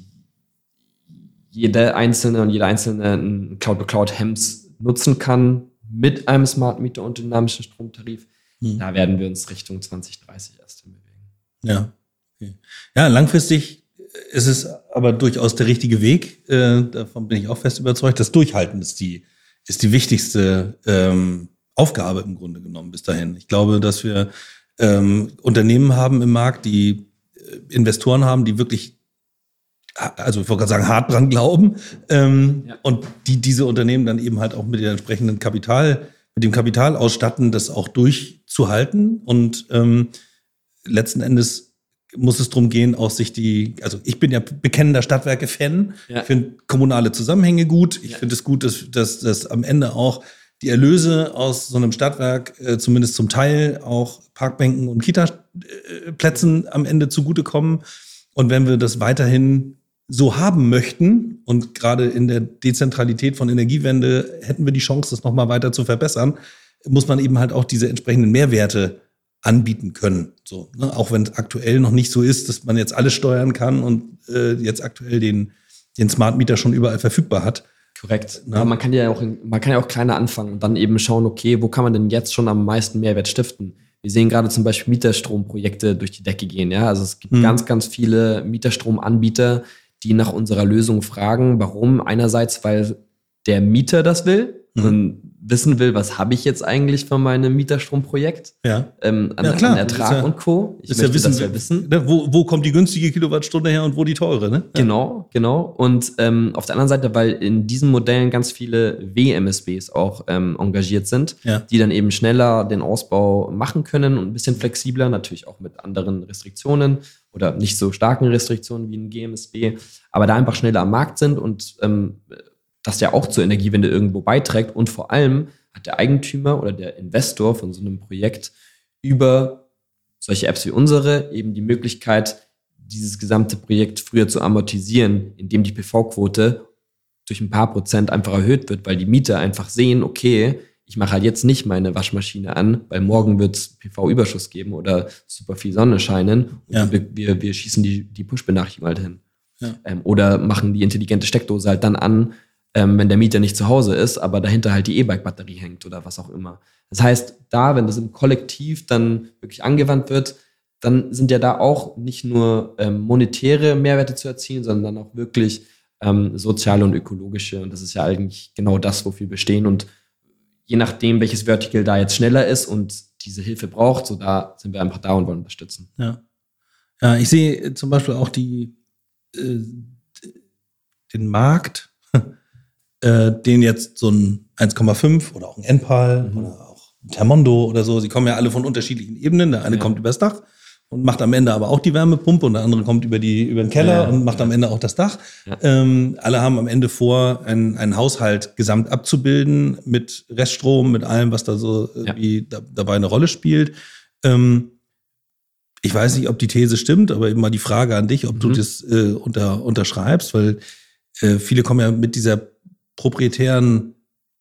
jeder Einzelne und jeder Einzelne einen Cloud-to-Cloud-Hems nutzen kann mit einem Smart Meter und dynamischen Stromtarif. Mhm. Da werden wir uns Richtung zwanzig dreißig erst hinbewegen. Ja, okay. Ja, langfristig ist es aber durchaus der richtige Weg. Äh, davon bin ich auch fest überzeugt. Das Durchhalten ist die, ist die wichtigste ähm, Aufgabe im Grunde genommen bis dahin. Ich glaube, dass wir ähm, Unternehmen haben im Markt, die äh, Investoren haben, die wirklich, also ich wollte gerade sagen, hart dran glauben ähm, ja. und die diese Unternehmen dann eben halt auch mit dem entsprechenden Kapital, mit dem Kapital ausstatten, das auch durchzuhalten. Und ähm, letzten Endes muss es darum gehen, auch sich die, also ich bin ja bekennender Stadtwerke-Fan. Ja. Ich finde kommunale Zusammenhänge gut. Ich ja. finde es gut, dass, dass, dass am Ende auch die Erlöse aus so einem Stadtwerk äh, zumindest zum Teil auch Parkbänken und Kita-Plätzen am Ende zugutekommen. Und wenn wir das weiterhin so haben möchten und gerade in der Dezentralität von Energiewende hätten wir die Chance, das nochmal weiter zu verbessern, muss man eben halt auch diese entsprechenden Mehrwerte anbieten können. So, ne? Auch wenn es aktuell noch nicht so ist, dass man jetzt alles steuern kann und äh, jetzt aktuell den, den Smart Meter schon überall verfügbar hat. Korrekt. Ja. Aber man kann ja auch, man kann ja auch kleiner anfangen und dann eben schauen, okay, wo kann man denn jetzt schon am meisten Mehrwert stiften? Wir sehen gerade zum Beispiel Mieterstromprojekte durch die Decke gehen. Ja, also es gibt mhm. ganz, ganz viele Mieterstromanbieter, die nach unserer Lösung fragen. Warum? Einerseits, weil der Mieter das will mhm. und wissen will, was habe ich jetzt eigentlich von meinem Mieterstromprojekt ja. ähm, an, ja, klar. an Ertrag ja, und Co. Ich möchte ja wissen, das ja wissen. Ne, wo, wo kommt die günstige Kilowattstunde her und wo die teure? Ne? Ja. Genau, genau. Und ähm, auf der anderen Seite, weil in diesen Modellen ganz viele W M S Bs auch ähm, engagiert sind, ja. die dann eben schneller den Ausbau machen können und ein bisschen flexibler, natürlich auch mit anderen Restriktionen oder nicht so starken Restriktionen wie ein G M S B, aber da einfach schneller am Markt sind und ähm, das ja auch zur Energiewende irgendwo beiträgt. Und vor allem hat der Eigentümer oder der Investor von so einem Projekt über solche Apps wie unsere eben die Möglichkeit, dieses gesamte Projekt früher zu amortisieren, indem die P V-Quote durch ein paar Prozent einfach erhöht wird, weil die Mieter einfach sehen, okay, ich mache halt jetzt nicht meine Waschmaschine an, weil morgen wird es P V-Überschuss geben oder super viel Sonne scheinen und ja. wir, wir, wir schießen die, die Push-Benachrichtigung halt hin. Ja. Ähm, oder machen die intelligente Steckdose halt dann an, Ähm, wenn der Mieter nicht zu Hause ist, aber dahinter halt die E-Bike-Batterie hängt oder was auch immer. Das heißt, da, wenn das im Kollektiv dann wirklich angewandt wird, dann sind ja da auch nicht nur ähm, monetäre Mehrwerte zu erzielen, sondern dann auch wirklich ähm, soziale und ökologische. Und das ist ja eigentlich genau das, wofür wir stehen. Und je nachdem, welches Vertical da jetzt schneller ist und diese Hilfe braucht, so da sind wir einfach da und wollen unterstützen. Ja, ja ich sehe zum Beispiel auch die, äh, den Markt, den jetzt so ein eins Komma fünf oder auch ein Enpal mhm. oder auch ein Thermondo oder so, sie kommen ja alle von unterschiedlichen Ebenen. Der eine ja. kommt übers Dach und macht am Ende aber auch die Wärmepumpe und der andere kommt über die über den Keller ja. und macht am Ende auch das Dach. Ja. Ähm, alle haben am Ende vor, einen, einen Haushalt gesamt abzubilden mit Reststrom, mit allem, was da so irgendwie ja. da, dabei eine Rolle spielt. Ähm, ich weiß nicht, ob die These stimmt, aber eben mal die Frage an dich, ob mhm. du das äh, unter, unterschreibst, weil äh, viele kommen ja mit dieser proprietären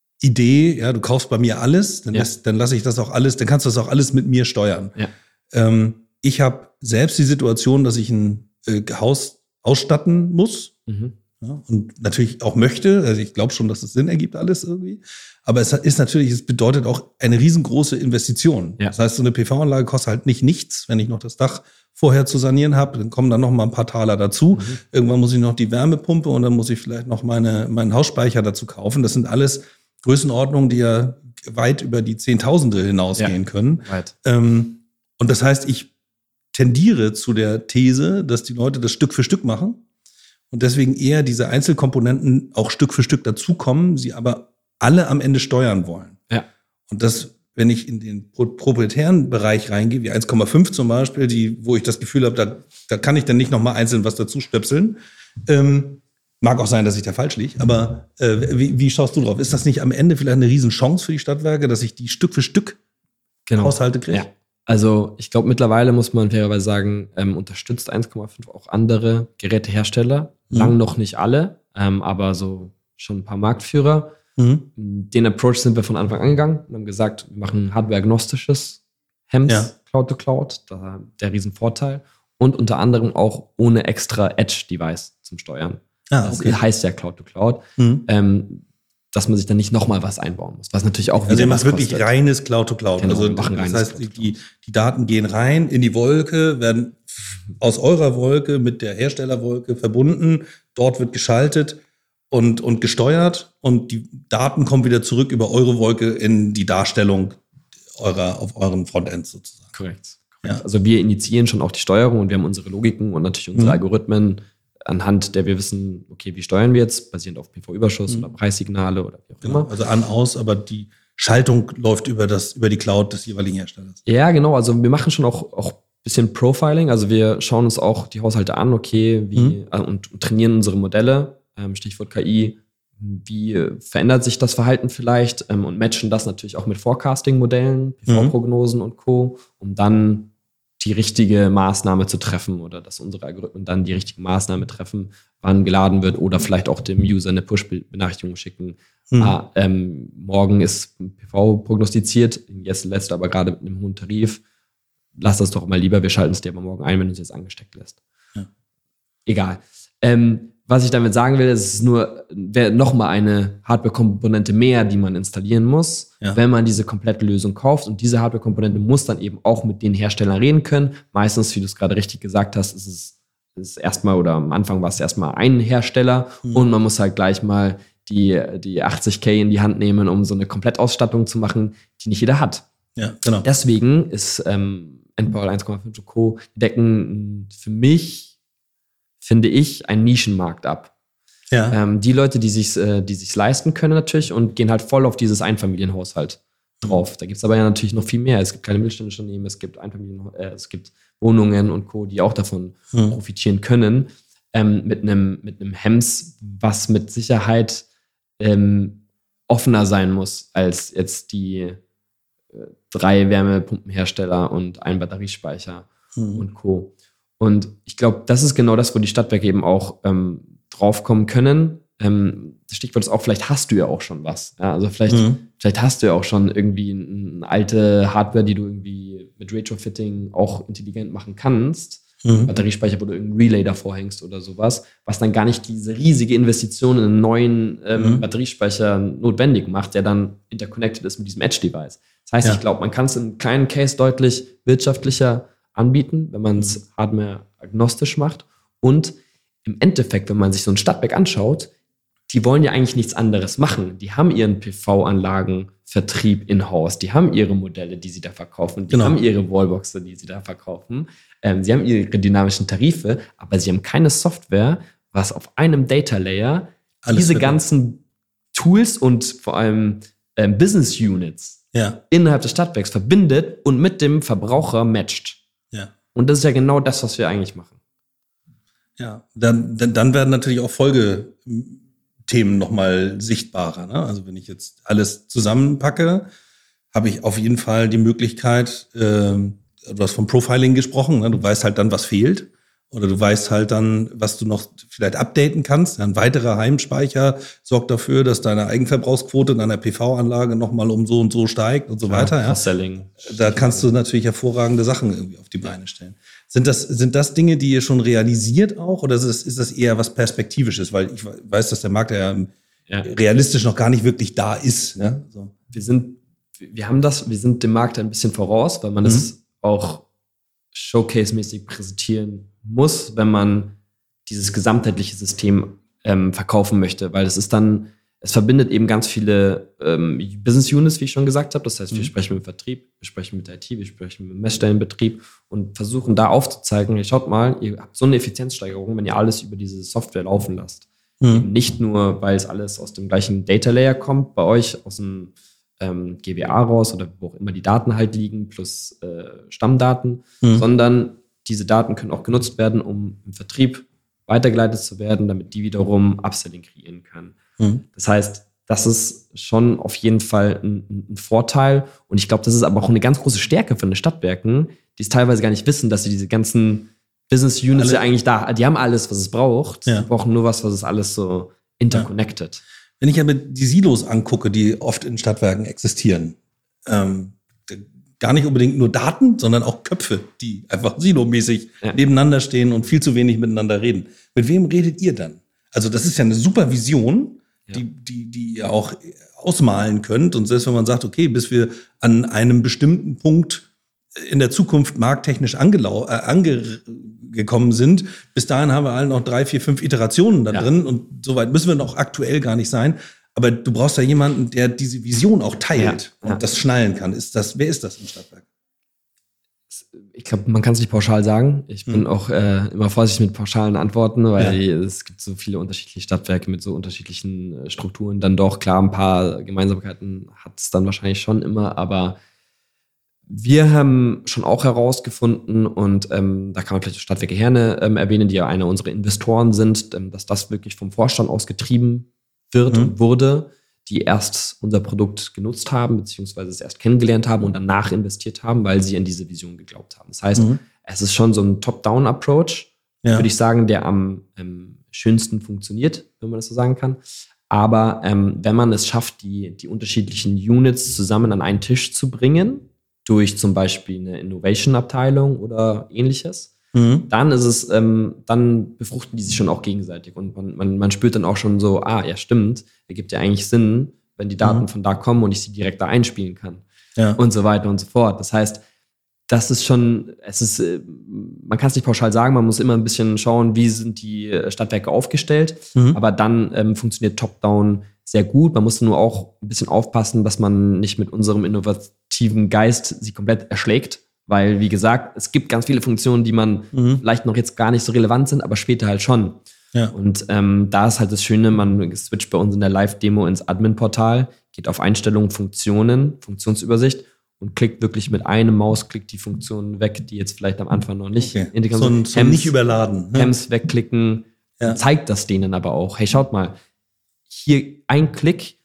Idee, ja, du kaufst bei mir alles, dann, ja. lass, dann lasse ich das auch alles, dann kannst du das auch alles mit mir steuern. Ja. Ähm, ich habe selbst die Situation, dass ich ein äh, Haus ausstatten muss mhm. ja, und natürlich auch möchte, also ich glaube schon, dass es Sinn ergibt alles irgendwie, aber es ist natürlich, es bedeutet auch eine riesengroße Investition. Ja. Das heißt, so eine P V-Anlage kostet halt nicht nichts, wenn ich noch das Dach vorher zu sanieren habe, dann kommen dann noch mal ein paar Taler dazu. Mhm. Irgendwann muss ich noch die Wärmepumpe und dann muss ich vielleicht noch meine, meinen Hausspeicher dazu kaufen. Das sind alles Größenordnungen, die ja weit über die Zehntausende hinausgehen ja. können. Right. Ähm, und das heißt, ich tendiere zu der These, dass die Leute das Stück für Stück machen und deswegen eher diese Einzelkomponenten auch Stück für Stück dazukommen, sie aber alle am Ende steuern wollen. Ja. Und das, wenn ich in den pro- proprietären Bereich reingehe, wie eins Komma fünf zum Beispiel, die, wo ich das Gefühl habe, da, da kann ich dann nicht nochmal einzeln was dazu stöpseln. Ähm, mag auch sein, dass ich da falsch liege, aber äh, wie, wie schaust du drauf? Ist das nicht am Ende vielleicht eine Riesenchance für die Stadtwerke, dass ich die Stück für Stück genau. Haushalte kriege? Ja. Also ich glaube, mittlerweile muss man fairerweise sagen, ähm, unterstützt eins Komma fünf auch andere Gerätehersteller. Mhm. Lang noch nicht alle, ähm, aber so schon ein paar Marktführer. Mhm. Den Approach sind wir von Anfang an gegangen und haben gesagt, wir machen hardware-agnostisches Hems, ja. Cloud-to-Cloud, da, der Riesenvorteil. Und unter anderem auch ohne extra Edge-Device zum Steuern. Ah, okay. Das heißt ja Cloud-to-Cloud, mhm. ähm, dass man sich dann nicht nochmal was einbauen muss. Was natürlich auch also ihr macht was wirklich kostet. reines Cloud-to-Cloud. Genau, also machen das reines heißt, die, die, die Daten gehen rein in die Wolke, werden aus eurer Wolke mit der Herstellerwolke verbunden, dort wird geschaltet und, und gesteuert und die Daten kommen wieder zurück über eure Wolke in die Darstellung eurer, auf euren Frontends sozusagen. Korrekt. Korrekt. Ja. Also wir initiieren schon auch die Steuerung und wir haben unsere Logiken und natürlich unsere mhm. Algorithmen, anhand der wir wissen, okay, wie steuern wir jetzt, basierend auf P V-Überschuss mhm. oder Preissignale oder wie auch genau. immer. Also an, aus, aber die Schaltung läuft über das, über die Cloud des jeweiligen Herstellers. Ja, genau. Also wir machen schon auch, auch ein bisschen Profiling. Also wir schauen uns auch die Haushalte an, okay, wie, mhm. äh, und, und trainieren unsere Modelle. Ähm, Stichwort K I. Wie äh, verändert sich das Verhalten vielleicht? Ähm, und matchen das natürlich auch mit Forecasting-Modellen, P V-Prognosen mhm. und Co., um dann die richtige Maßnahme zu treffen oder dass unsere Algorithmen dann die richtige Maßnahme treffen, wann geladen wird oder vielleicht auch dem User eine Push-Benachrichtigung schicken. Mhm. Ah, ähm, morgen ist P V prognostiziert, jetzt lässt aber gerade mit einem hohen Tarif. Lass das doch mal lieber, wir schalten es dir aber morgen ein, wenn du es jetzt angesteckt lässt. Ja. Egal. Ähm, was ich damit sagen will, ist, es ist nur nochmal eine Hardware-Komponente mehr, die man installieren muss, ja. wenn man diese komplette Lösung kauft. Und diese Hardware-Komponente muss dann eben auch mit den Herstellern reden können. Meistens, wie du es gerade richtig gesagt hast, ist es ist erstmal, oder am Anfang war es erstmal ein Hersteller mhm. und man muss halt gleich mal die, die achtzig K in die Hand nehmen, um so eine Komplettausstattung zu machen, die nicht jeder hat. Ja, genau. Deswegen ist ähm, nPower eins Komma fünf und Co. Die decken für mich, finde ich, einen Nischenmarkt ab. Ja. Ähm, die Leute, die sich äh, die sich's leisten können natürlich und gehen halt voll auf dieses Einfamilienhaushalt drauf. Da gibt es aber ja natürlich noch viel mehr. Es gibt kleine mittelständische Unternehmen, es gibt Einfamilien, äh, es gibt Wohnungen und Co., die auch davon mhm. profitieren können. Ähm, mit einem mit einem Hems, was mit Sicherheit ähm, offener sein muss als jetzt die äh, drei Wärmepumpenhersteller und ein Batteriespeicher mhm. und Co. Und ich glaube, das ist genau das, wo die Stadtwerke eben auch ähm, draufkommen können. Ähm, das Stichwort ist auch, vielleicht hast du ja auch schon was. Ja, also vielleicht, mhm. vielleicht hast du ja auch schon irgendwie eine alte Hardware, die du irgendwie mit Retrofitting auch intelligent machen kannst. Mhm. Batteriespeicher, wo du irgendein Relay davor hängst oder sowas, was dann gar nicht diese riesige Investition in einen neuen ähm, mhm. Batteriespeicher notwendig macht, der dann interconnected ist mit diesem Edge-Device. Das heißt, ja. ich glaube, man kann es in einem kleinen Case deutlich wirtschaftlicher anbieten, wenn man es mhm. hardware-agnostisch macht. Und im Endeffekt, wenn man sich so ein Stadtwerk anschaut, die wollen ja eigentlich nichts anderes machen. Die haben ihren P V-Anlagenvertrieb in-house, die haben ihre Modelle, die sie da verkaufen, die genau. haben ihre Wallboxen, die sie da verkaufen. Ähm, sie haben ihre dynamischen Tarife, aber sie haben keine Software, was auf einem Data Layer Alles diese ganzen Tools und vor allem ähm, Business Units ja. innerhalb des Stadtwerks verbindet und mit dem Verbraucher matcht. Ja. Und das ist ja genau das, was wir eigentlich machen. Ja, dann, dann, dann werden natürlich auch Folgethemen nochmal sichtbarer. Ne? Also wenn ich jetzt alles zusammenpacke, habe ich auf jeden Fall die Möglichkeit, äh, du hast vom Profiling gesprochen, ne? Du weißt halt dann, was fehlt. Oder du weißt halt dann, was du noch vielleicht updaten kannst. Ein weiterer Heimspeicher sorgt dafür, dass deine Eigenverbrauchsquote in deiner P V-Anlage nochmal um so und so steigt und so ja, weiter. Cross-Selling. Ja. Da kannst du natürlich hervorragende Sachen irgendwie auf die Beine stellen. Sind das, sind das Dinge, die ihr schon realisiert auch? Oder ist das, ist das eher was Perspektivisches? Weil ich weiß, dass der Markt ja, ja. realistisch noch gar nicht wirklich da ist. Ja? So. Wir sind, wir haben das, wir sind dem Markt ein bisschen voraus, weil man das mhm. auch Showcase-mäßig präsentieren muss, wenn man dieses gesamtheitliche System ähm, verkaufen möchte, weil es ist dann, es verbindet eben ganz viele ähm, Business Units, wie ich schon gesagt habe. Das heißt, wir mhm. sprechen mit dem Vertrieb, wir sprechen mit der I T, wir sprechen mit dem Messstellenbetrieb und versuchen da aufzuzeigen, hey, schaut mal, ihr habt so eine Effizienzsteigerung, wenn ihr alles über diese Software laufen lasst. Mhm. Eben nicht nur, weil es alles aus dem gleichen Data Layer kommt, bei euch aus dem ähm, G W A raus oder wo auch immer die Daten halt liegen, plus äh, Stammdaten, mhm. sondern diese Daten können auch genutzt werden, um im Vertrieb weitergeleitet zu werden, damit die wiederum Upselling kreieren können. Mhm. Das heißt, das ist schon auf jeden Fall ein, ein Vorteil. Und ich glaube, das ist aber auch eine ganz große Stärke von den Stadtwerken, die es teilweise gar nicht wissen, dass sie diese ganzen Business Units alle, ja eigentlich da, die haben alles, was es braucht. Ja. Sie brauchen nur was, was es alles so interconnected. Ja. Wenn ich aber die Silos angucke, die oft in Stadtwerken existieren, ähm, gar nicht unbedingt nur Daten, sondern auch Köpfe, die einfach silomäßig ja. nebeneinander stehen und viel zu wenig miteinander reden. Mit wem redet ihr dann? Also das ist ja eine super Vision, ja. die, die, die ihr auch ausmalen könnt. Und selbst wenn man sagt, okay, bis wir an einem bestimmten Punkt in der Zukunft markttechnisch angelau- äh, angekommen sind, bis dahin haben wir alle noch drei, vier, fünf Iterationen da ja. drin. Und soweit müssen wir noch aktuell gar nicht sein. Aber du brauchst ja jemanden, der diese Vision auch teilt ja, ja. und das schnallen kann. Ist das, wer ist das im Stadtwerk? Ich glaube, man kann es nicht pauschal sagen. Ich bin hm. auch äh, immer vorsichtig mit pauschalen Antworten, weil ja. es gibt so viele unterschiedliche Stadtwerke mit so unterschiedlichen äh, Strukturen. Dann doch, klar, ein paar Gemeinsamkeiten hat es dann wahrscheinlich schon immer, aber wir haben schon auch herausgefunden, und ähm, da kann man vielleicht Stadtwerke Herne ähm, erwähnen, die ja einer unserer Investoren sind, ähm, dass das wirklich vom Vorstand aus getrieben wird mhm. und wurde, die erst unser Produkt genutzt haben, beziehungsweise es erst kennengelernt haben und danach investiert haben, weil sie an diese Vision geglaubt haben. Das heißt, mhm. es ist schon so ein Top-Down-Approach, ja. würde ich sagen, der am ähm, schönsten funktioniert, wenn man das so sagen kann. Aber ähm, wenn man es schafft, die, die unterschiedlichen Units zusammen an einen Tisch zu bringen, durch zum Beispiel eine Innovation-Abteilung oder ähnliches, Mhm. dann ist es, ähm, dann befruchten die sich schon auch gegenseitig und man, man, man spürt dann auch schon so, ah, ja, stimmt, ergibt ja eigentlich Sinn, wenn die Daten mhm. von da kommen und ich sie direkt da einspielen kann ja. und so weiter und so fort. Das heißt, Das ist schon, es ist, man kann es nicht pauschal sagen, man muss immer ein bisschen schauen, wie sind die Stadtwerke aufgestellt. Mhm. Aber dann ähm, funktioniert Top-Down sehr gut. Man muss nur auch ein bisschen aufpassen, dass man nicht mit unserem innovativen Geist sie komplett erschlägt. Weil, wie gesagt, es gibt ganz viele Funktionen, die man mhm. vielleicht noch jetzt gar nicht so relevant sind, aber später halt schon. Ja. Und ähm, da ist halt das Schöne, man switcht bei uns in der Live-Demo ins Admin-Portal, geht auf Einstellungen, Funktionen, Funktionsübersicht und klickt wirklich mit einem Mausklick die Funktionen weg, die jetzt vielleicht am Anfang noch nicht okay. integriert sind. So, so nicht überladen. Ne? Hems wegklicken, ja. zeigt das denen aber auch. Hey, schaut mal, hier ein Klick,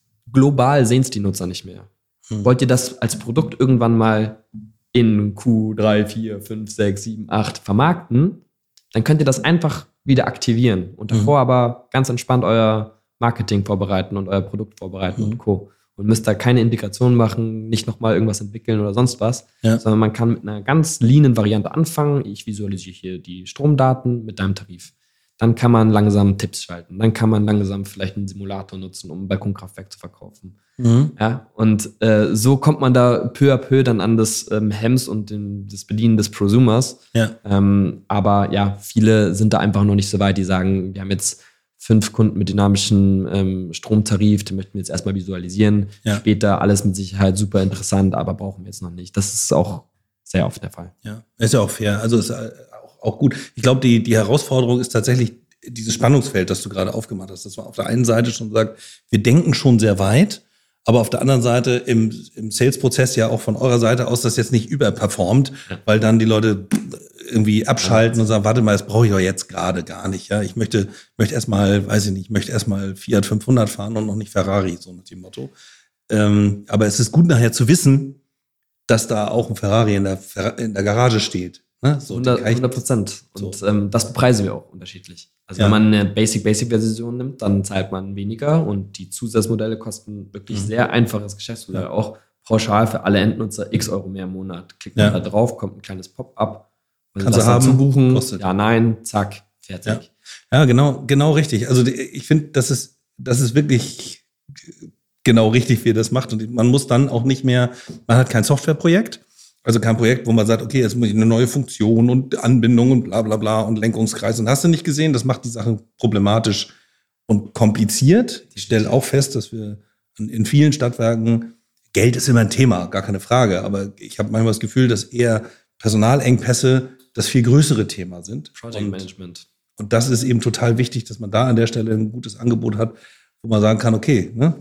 global sehen es die Nutzer nicht mehr. Hm. Wollt ihr das als Produkt irgendwann mal in Q drei, vier, fünf, sechs, sieben, acht vermarkten, dann könnt ihr das einfach wieder aktivieren und davor hm. aber ganz entspannt euer Marketing vorbereiten und euer Produkt vorbereiten hm. und Co. Und müsst da keine Integration machen, nicht nochmal irgendwas entwickeln oder sonst was, ja. sondern man kann mit einer ganz leanen Variante anfangen. Ich visualisiere hier die Stromdaten mit deinem Tarif. Dann kann man langsam Tipps schalten. Dann kann man langsam vielleicht einen Simulator nutzen, um ein Balkonkraftwerk zu verkaufen. Mhm. Ja, und äh, so kommt man da peu à peu dann an das ähm, Hems und den, das Bedienen des Prosumers. Ja. Ähm, aber ja, viele sind da einfach noch nicht so weit, die sagen, wir haben jetzt fünf Kunden mit dynamischem ähm, Stromtarif, den möchten wir jetzt erstmal visualisieren. Ja. Später alles mit Sicherheit super interessant, aber brauchen wir jetzt noch nicht. Das ist auch sehr oft der Fall. Ja, ist ja auch fair. Also ist auch, auch gut. Ich glaube, die, die Herausforderung ist tatsächlich dieses Spannungsfeld, das du gerade aufgemacht hast. Dass man auf der einen Seite schon sagt, wir denken schon sehr weit, aber auf der anderen Seite im, im Sales-Prozess ja auch von eurer Seite aus das jetzt nicht überperformt, ja. weil dann die Leute irgendwie abschalten ja. und sagen, warte mal, das brauche ich doch jetzt gerade gar nicht. Ja, ich möchte, möchte erstmal, weiß ich nicht, ich möchte erstmal Fiat fünfhundert fahren und noch nicht Ferrari, so nach dem Motto. Ähm, aber es ist gut nachher zu wissen, dass da auch ein Ferrari in der, in der Garage steht. Ne? So, hundert Prozent. Und so. ähm, das bepreisen wir auch unterschiedlich. Also ja. wenn man eine Basic-Basic-Version nimmt, dann zahlt man weniger und die Zusatzmodelle kosten wirklich mhm. sehr einfaches Geschäftsmodell. Ja. Auch pauschal für alle Endnutzer x Euro mehr im Monat. Klickt man ja. da drauf, kommt ein kleines Pop-up. Kannst du haben, buchen, kostet. Ja, nein, zack, fertig. Ja, ja genau, genau richtig. Also ich finde, das ist, das ist wirklich genau richtig, wie ihr das macht. Und man muss dann auch nicht mehr, man hat kein Softwareprojekt, also kein Projekt, wo man sagt, okay, jetzt muss ich eine neue Funktion und Anbindung und bla bla bla und Lenkungskreis. Und hast du nicht gesehen, das macht die Sachen problematisch und kompliziert. Ich stelle auch fest, dass wir in vielen Stadtwerken, Geld ist immer ein Thema, gar keine Frage, aber ich habe manchmal das Gefühl, dass eher Personalengpässe das viel größere Thema sind. Project und, Management. Und das ist eben total wichtig, dass man da an der Stelle ein gutes Angebot hat, wo man sagen kann, okay, ne,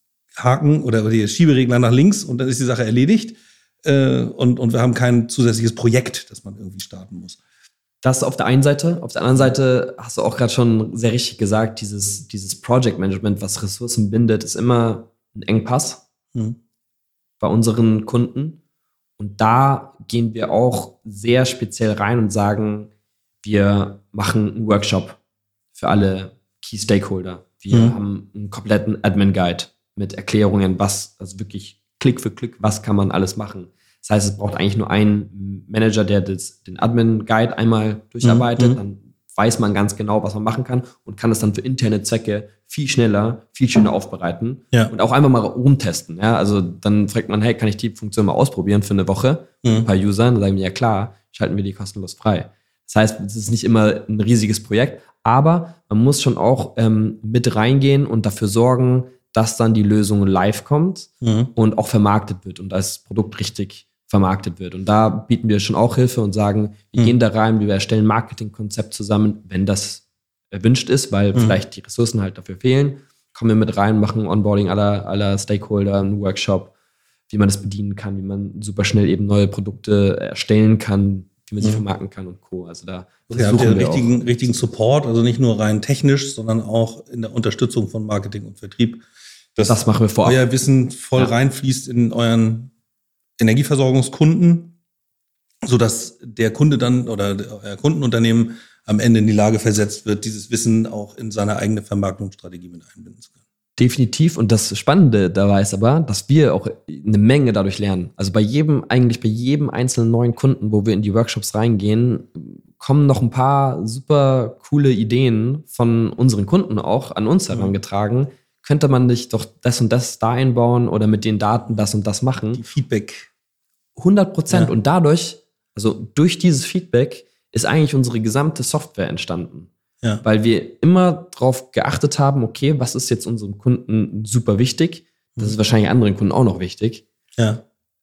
Haken oder die Schieberegler nach links und dann ist die Sache erledigt. Äh, und, und wir haben kein zusätzliches Projekt, das man irgendwie starten muss. Das auf der einen Seite. Auf der anderen Seite hast du auch gerade schon sehr richtig gesagt, dieses, dieses Project Management, was Ressourcen bindet, ist immer ein Engpass mhm. bei unseren Kunden. Und da gehen wir auch sehr speziell rein und sagen, wir machen einen Workshop für alle Key Stakeholder. Wir mhm. haben einen kompletten Admin-Guide mit Erklärungen, was, also wirklich Klick für Klick, was kann man alles machen. Das heißt, es braucht eigentlich nur einen Manager, der das, den Admin-Guide einmal durcharbeitet, mhm. dann weiß man ganz genau, was man machen kann und kann es dann für interne Zwecke viel schneller, viel schöner aufbereiten ja. und auch einfach mal rumtesten. Ja? Also dann fragt man, hey, kann ich die Funktion mal ausprobieren für eine Woche mhm. mit ein paar Usern? Dann sagen wir, ja klar, schalten wir die kostenlos frei. Das heißt, es ist nicht immer ein riesiges Projekt, aber man muss schon auch ähm, mit reingehen und dafür sorgen, dass dann die Lösung live kommt mhm. und auch vermarktet wird und das Produkt richtig vermarktet wird. Und da bieten wir schon auch Hilfe und sagen, wir mhm. gehen da rein, wir erstellen ein Marketingkonzept zusammen, wenn das erwünscht ist, weil mhm. vielleicht die Ressourcen halt dafür fehlen. Kommen wir mit rein, machen Onboarding aller, aller Stakeholder, einen Workshop, wie man das bedienen kann, wie man super schnell eben neue Produkte erstellen kann, wie man sie mhm. vermarkten kann und Co. Also da okay, habt ihr richtigen, richtigen Support, also nicht nur rein technisch, sondern auch in der Unterstützung von Marketing und Vertrieb. Dass das machen wir vorab. Euer Wissen voll ja. reinfließt in euren Energieversorgungskunden, sodass der Kunde dann oder euer Kundenunternehmen am Ende in die Lage versetzt wird, dieses Wissen auch in seine eigene Vermarktungsstrategie mit einbinden zu können. Definitiv. Und das Spannende dabei ist aber, dass wir auch eine Menge dadurch lernen. Also bei jedem, eigentlich bei jedem einzelnen neuen Kunden, wo wir in die Workshops reingehen, kommen noch ein paar super coole Ideen von unseren Kunden auch an uns herangetragen. Mhm. Könnte man nicht doch das und das da einbauen oder mit den Daten das und das machen? Die Feedback hundert Prozent. Ja. Und dadurch, also durch dieses Feedback, ist eigentlich unsere gesamte Software entstanden. Ja. Weil wir immer darauf geachtet haben, okay, was ist jetzt unserem Kunden super wichtig? Das ist wahrscheinlich anderen Kunden auch noch wichtig. Ja.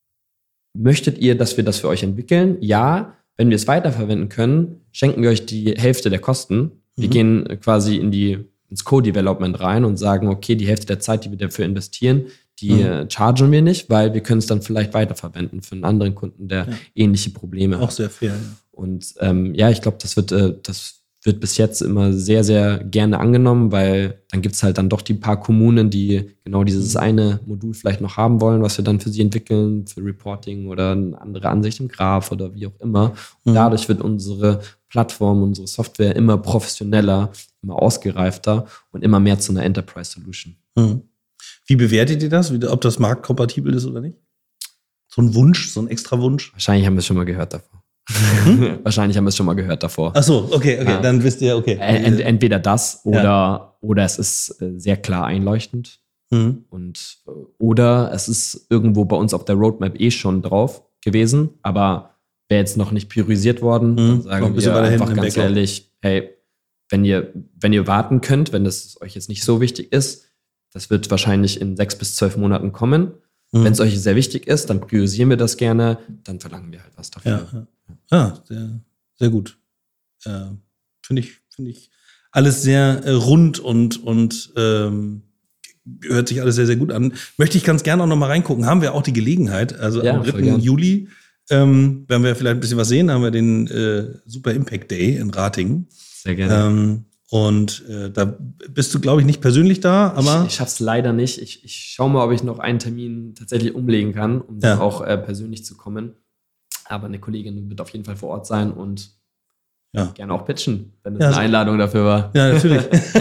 Möchtet ihr, dass wir das für euch entwickeln? Ja. Wenn wir es weiterverwenden können, schenken wir euch die Hälfte der Kosten. Wir mhm. gehen quasi in die, ins Co-Development rein und sagen, okay, die Hälfte der Zeit, die wir dafür investieren, die mhm. chargen wir nicht, weil wir können es dann vielleicht weiterverwenden für einen anderen Kunden, der ja. ähnliche Probleme auch hat. Auch sehr fair, ja. Und ähm, ja, ich glaube, das wird, äh, das wird bis jetzt immer sehr, sehr gerne angenommen, weil dann gibt es halt dann doch die paar Kommunen, die genau dieses eine Modul vielleicht noch haben wollen, was wir dann für sie entwickeln, für Reporting oder eine andere Ansicht im Graph oder wie auch immer. Und mhm. dadurch wird unsere Plattform, unsere Software immer professioneller, immer ausgereifter und immer mehr zu einer Enterprise-Solution. Mhm. Wie bewertet ihr das, ob das marktkompatibel ist oder nicht? So ein Wunsch, so ein extra Wunsch? Wahrscheinlich haben wir es schon mal gehört davor. Hm? Wahrscheinlich haben wir es schon mal gehört davor. Ach so, okay, okay, ja. Dann wisst ihr, okay. Ent, entweder das oder, ja. oder es ist sehr klar einleuchtend. Mhm. Und, oder es ist irgendwo bei uns auf der Roadmap eh schon drauf gewesen, aber wäre jetzt noch nicht priorisiert worden. Mhm. Dann sagen wir einfach ganz Backlog. ehrlich, hey, wenn ihr, wenn ihr warten könnt, wenn das euch jetzt nicht so wichtig ist, das wird wahrscheinlich in sechs bis zwölf Monaten kommen. Mhm. Wenn es euch sehr wichtig ist, dann priorisieren wir das gerne, dann verlangen wir halt was dafür. Ja, ja. Ah, sehr, sehr gut. Äh, Finde ich, finde ich alles sehr äh, rund und, und ähm, hört sich alles sehr, sehr gut an. Möchte ich ganz gerne auch noch mal reingucken. Haben wir auch die Gelegenheit, also ja, am dritten Juli, ähm, werden wir vielleicht ein bisschen was sehen, haben wir den äh, Super Impact Day in Ratingen. Sehr gerne. Ähm, und äh, da bist du, glaube ich, nicht persönlich da, aber... Ich, ich schaff's leider nicht. Ich, ich schaue mal, ob ich noch einen Termin tatsächlich umlegen kann, um ja. dann auch äh, persönlich zu kommen. Aber eine Kollegin wird auf jeden Fall vor Ort sein und ja. gerne auch pitchen, wenn es ja, eine Einladung dafür war. Ja, natürlich.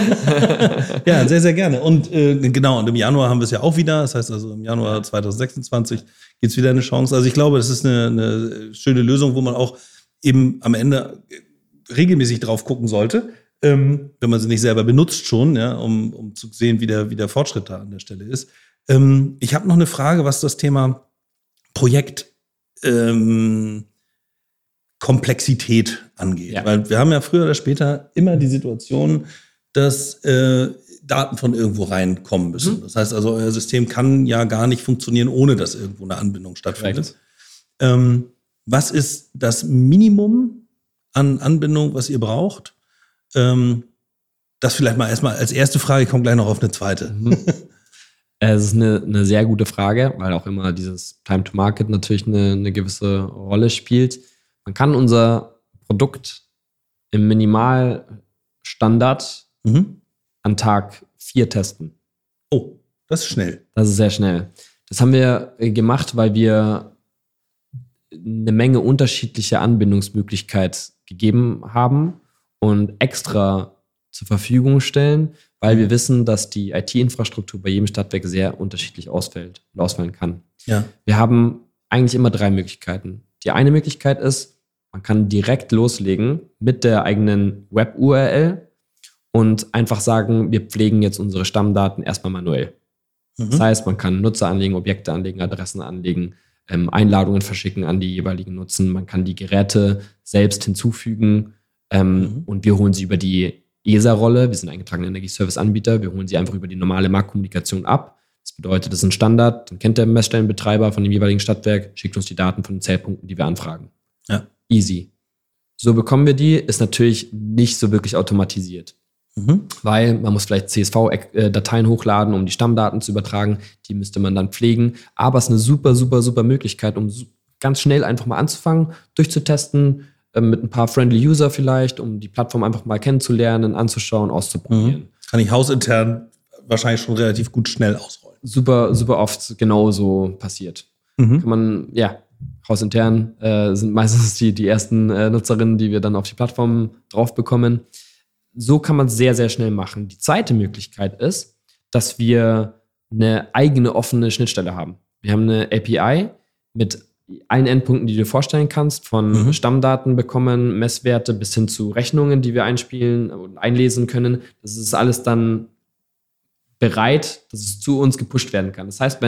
Ja, sehr, sehr gerne. Und äh, genau, und im Januar haben wir es ja auch wieder. Das heißt also, im Januar zwanzig sechsundzwanzig gibt es wieder eine Chance. Also ich glaube, das ist eine, eine schöne Lösung, wo man auch eben am Ende regelmäßig drauf gucken sollte, ähm, wenn man sie nicht selber benutzt schon, ja, um, um zu sehen, wie der, wie der Fortschritt da an der Stelle ist. Ähm, ich habe noch eine Frage, was das Thema Projekt Ähm, Komplexität angeht. Ja. Weil wir haben ja früher oder später immer die Situation, dass äh, Daten von irgendwo reinkommen müssen. Mhm. Das heißt also, euer System kann ja gar nicht funktionieren, ohne dass irgendwo eine Anbindung stattfindet. Ähm, was ist das Minimum an Anbindung, was ihr braucht? Ähm, das vielleicht mal erstmal als erste Frage, ich komme gleich noch auf eine zweite. Mhm. Es ist eine, eine sehr gute Frage, weil auch immer dieses Time to Market natürlich eine, eine gewisse Rolle spielt. Man kann unser Produkt im Minimalstandard mhm. an Tag vier testen. Oh, das ist schnell. Das ist sehr schnell. Das haben wir gemacht, weil wir eine Menge unterschiedliche Anbindungsmöglichkeiten gegeben haben und extra zur Verfügung stellen, weil wir wissen, dass die I T-Infrastruktur bei jedem Stadtwerk sehr unterschiedlich ausfällt und ausfallen kann. Ja. Wir haben eigentlich immer drei Möglichkeiten. Die eine Möglichkeit ist, man kann direkt loslegen mit der eigenen Web-U R L und einfach sagen, wir pflegen jetzt unsere Stammdaten erstmal manuell. Mhm. Das heißt, man kann Nutzer anlegen, Objekte anlegen, Adressen anlegen, ähm, Einladungen verschicken an die jeweiligen Nutzer. Man kann die Geräte selbst hinzufügen ähm, mhm. und wir holen sie über die E S A-Rolle, wir sind eingetragener Energieservice-Anbieter, wir holen sie einfach über die normale Marktkommunikation ab. Das bedeutet, das ist ein Standard, dann kennt der Messstellenbetreiber von dem jeweiligen Stadtwerk, schickt uns die Daten von den Zählpunkten, die wir anfragen. Ja. Easy. So bekommen wir die, ist natürlich nicht so wirklich automatisiert. Mhm. Weil man muss vielleicht C S V-Dateien hochladen, um die Stammdaten zu übertragen, die müsste man dann pflegen. Aber es ist eine super, super, super Möglichkeit, um ganz schnell einfach mal anzufangen, durchzutesten, mit ein paar friendly User vielleicht, um die Plattform einfach mal kennenzulernen, anzuschauen, auszuprobieren. Mhm. Kann ich hausintern wahrscheinlich schon relativ gut schnell ausrollen. Super, super oft genauso passiert. Mhm. Kann man, ja, hausintern äh, sind meistens die, die ersten äh, Nutzerinnen, die wir dann auf die Plattform drauf bekommen. So kann man es sehr, sehr schnell machen. Die zweite Möglichkeit ist, dass wir eine eigene offene Schnittstelle haben. Wir haben eine A P I mit allen Endpunkten, die du dir vorstellen kannst, von mhm. Stammdaten bekommen, Messwerte bis hin zu Rechnungen, die wir einspielen und einlesen können. Das ist alles dann bereit, dass es zu uns gepusht werden kann. Das heißt, wenn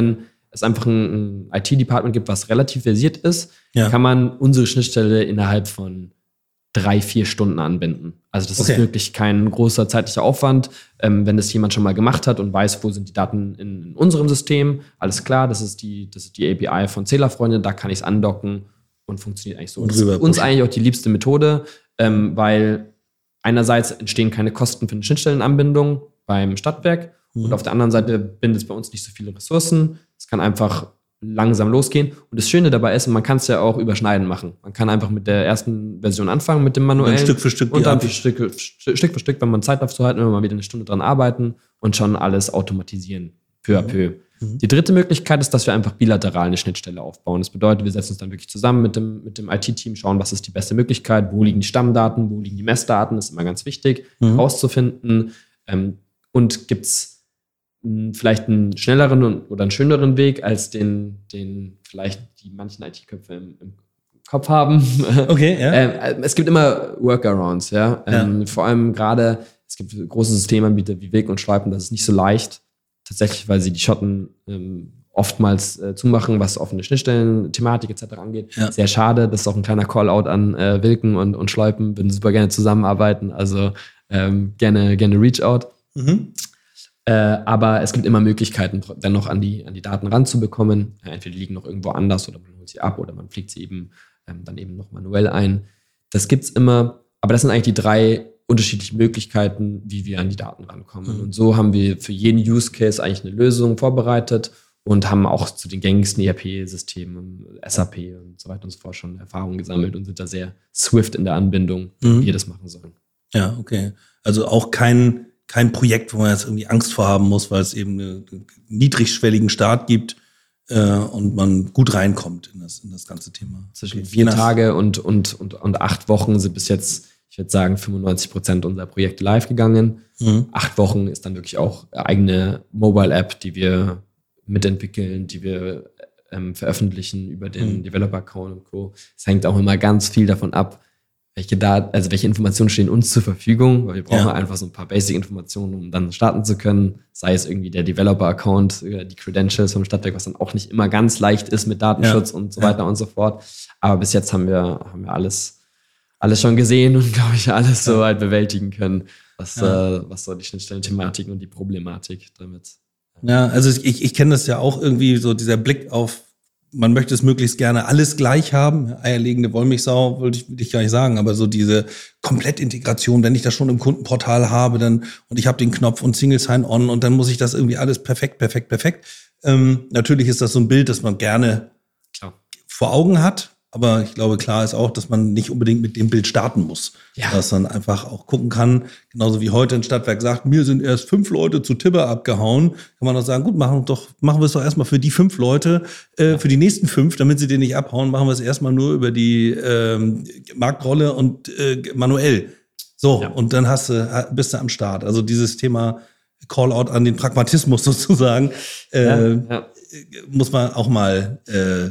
es einfach ein, ein I T-Department gibt, was relativ versiert ist, ja. kann man unsere Schnittstelle innerhalb von drei, vier Stunden anbinden. Also das okay. ist wirklich kein großer zeitlicher Aufwand. Ähm, wenn das jemand schon mal gemacht hat und weiß, wo sind die Daten in, in unserem System, alles klar, das ist die, das ist die A P I von Zählerfreunde, da kann ich es andocken und funktioniert eigentlich so. Und das ist uns eigentlich auch die liebste Methode, ähm, weil einerseits entstehen keine Kosten für eine Schnittstellenanbindung beim Stadtwerk mhm. und auf der anderen Seite bindet es bei uns nicht so viele Ressourcen. Es kann einfach langsam losgehen. Und das Schöne dabei ist, man kann es ja auch überschneiden machen. Man kann einfach mit der ersten Version anfangen, mit dem manuellen. Stück für Stück. Und dann für Stück, Stück für Stück, wenn man Zeit dazu hat, wenn wir mal wieder eine Stunde dran arbeiten und schon alles automatisieren, peu à peu. Mhm. Die dritte Möglichkeit ist, dass wir einfach bilateral eine Schnittstelle aufbauen. Das bedeutet, wir setzen uns dann wirklich zusammen mit dem, mit dem I T-Team, schauen, was ist die beste Möglichkeit, wo liegen die Stammdaten, wo liegen die Messdaten, das ist immer ganz wichtig, mhm. rauszufinden. Ähm, und gibt es vielleicht einen schnelleren oder einen schöneren Weg als den, den vielleicht die manchen I T-Köpfe im, im Kopf haben. Okay, ja. Ähm, es gibt immer Workarounds, ja. Ähm, ja. Vor allem gerade, es gibt große Systemanbieter wie Weg und Schleipen, das ist nicht so leicht. Tatsächlich, weil sie die Schotten ähm, oftmals äh, zumachen, was offene Schnittstellen, Thematik et cetera angeht. Ja. Sehr schade, das ist auch ein kleiner Call-out an äh, Wilken und, und Schleipen, würden super gerne zusammenarbeiten, also ähm, gerne, gerne Reach-out. Mhm. Äh, aber es gibt immer Möglichkeiten, dann noch an die, an die Daten ranzubekommen. Ja, entweder die liegen noch irgendwo anders oder man holt sie ab oder man pflegt sie eben ähm, dann eben noch manuell ein. Das gibt's immer, aber das sind eigentlich die drei unterschiedlichen Möglichkeiten, wie wir an die Daten rankommen. Mhm. Und so haben wir für jeden Use Case eigentlich eine Lösung vorbereitet und haben auch zu den gängigsten E R P-Systemen, S A P und so weiter und so fort schon Erfahrungen gesammelt und sind da sehr swift in der Anbindung, wie mhm. wir das machen sollen. Ja, okay. Also auch kein Kein Projekt, wo man jetzt irgendwie Angst vor haben muss, weil es eben einen niedrigschwelligen Start gibt äh, und man gut reinkommt in das, in das ganze Thema. Zwischen okay. vier Tage und, und, und, und acht Wochen sind bis jetzt, ich würde sagen, fünfundneunzig Prozent unserer Projekte live gegangen. Mhm. Acht Wochen ist dann wirklich auch eigene Mobile-App, die wir mitentwickeln, die wir ähm, veröffentlichen über den mhm. Developer-Account und Co. Es hängt auch immer ganz viel davon ab, welche Daten, also welche Informationen stehen uns zur Verfügung, weil wir brauchen ja. einfach so ein paar Basic-Informationen, um dann starten zu können, sei es irgendwie der Developer-Account, die Credentials vom Stadtwerk, was dann auch nicht immer ganz leicht ist mit Datenschutz ja. und so weiter ja. und so fort. Aber bis jetzt haben wir, haben wir alles, alles schon gesehen und, glaube ich, alles ja. so weit bewältigen können, was, ja. äh, was so die Schnittstellen-Thematik und die Problematik damit. Ja, also ich, ich kenne das ja auch irgendwie, so dieser Blick auf, man möchte es möglichst gerne alles gleich haben. Eierlegende Wollmilchsau, würde ich, würde ich gar nicht sagen, aber so diese Komplettintegration, wenn ich das schon im Kundenportal habe, dann und ich habe den Knopf und Single Sign-On und dann muss ich das irgendwie alles perfekt, perfekt, perfekt. Ähm, natürlich ist das so ein Bild, das man gerne Klar. vor Augen hat. Aber ich glaube, klar ist auch, dass man nicht unbedingt mit dem Bild starten muss. Ja. Dass man einfach auch gucken kann, genauso wie heute ein Stadtwerk sagt, mir sind erst fünf Leute zu Tibber abgehauen, kann man auch sagen, gut, machen, doch, machen wir es doch erstmal für die fünf Leute, äh, für die nächsten fünf, damit sie den nicht abhauen, machen wir es erstmal nur über die ähm, Marktrolle und äh, manuell. So, ja. Und dann hast du, bist du am Start. Also dieses Thema Call-out an den Pragmatismus sozusagen, äh, ja, ja. muss man auch mal äh,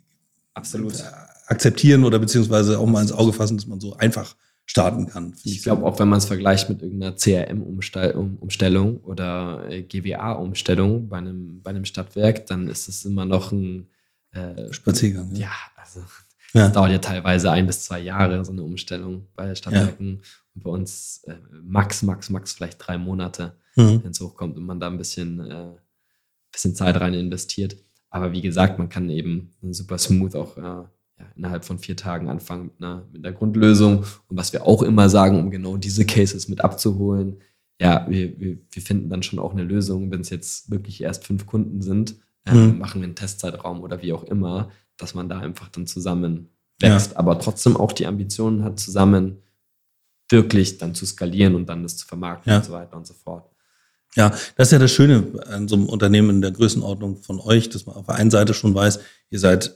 absolut akzeptieren oder beziehungsweise auch mal ins Auge fassen, dass man so einfach starten kann. Ich, ich glaube, auch wenn man es vergleicht mit irgendeiner C R M-Umstellung oder G W A-Umstellung bei einem, bei einem Stadtwerk, dann ist es immer noch ein äh, Spaziergang. Ja, ja also das ja. dauert ja teilweise ein bis zwei Jahre, so eine Umstellung bei Stadtwerken. Ja. Und bei uns äh, max, max, max vielleicht drei Monate, mhm. wenn es hochkommt und man da ein bisschen, äh, bisschen Zeit rein investiert. Aber wie gesagt, man kann eben super smooth auch äh, ja, innerhalb von vier Tagen anfangen mit einer, mit einer Grundlösung. Und was wir auch immer sagen, um genau diese Cases mit abzuholen, ja, wir, wir, wir finden dann schon auch eine Lösung, wenn es jetzt wirklich erst fünf Kunden sind, ähm, mhm. machen wir einen Testzeitraum oder wie auch immer, dass man da einfach dann zusammen wächst, ja. aber trotzdem auch die Ambitionen hat, zusammen wirklich dann zu skalieren und dann das zu vermarkten ja. und so weiter und so fort. Ja, das ist ja das Schöne an so einem Unternehmen in der Größenordnung von euch, dass man auf der einen Seite schon weiß, ihr seid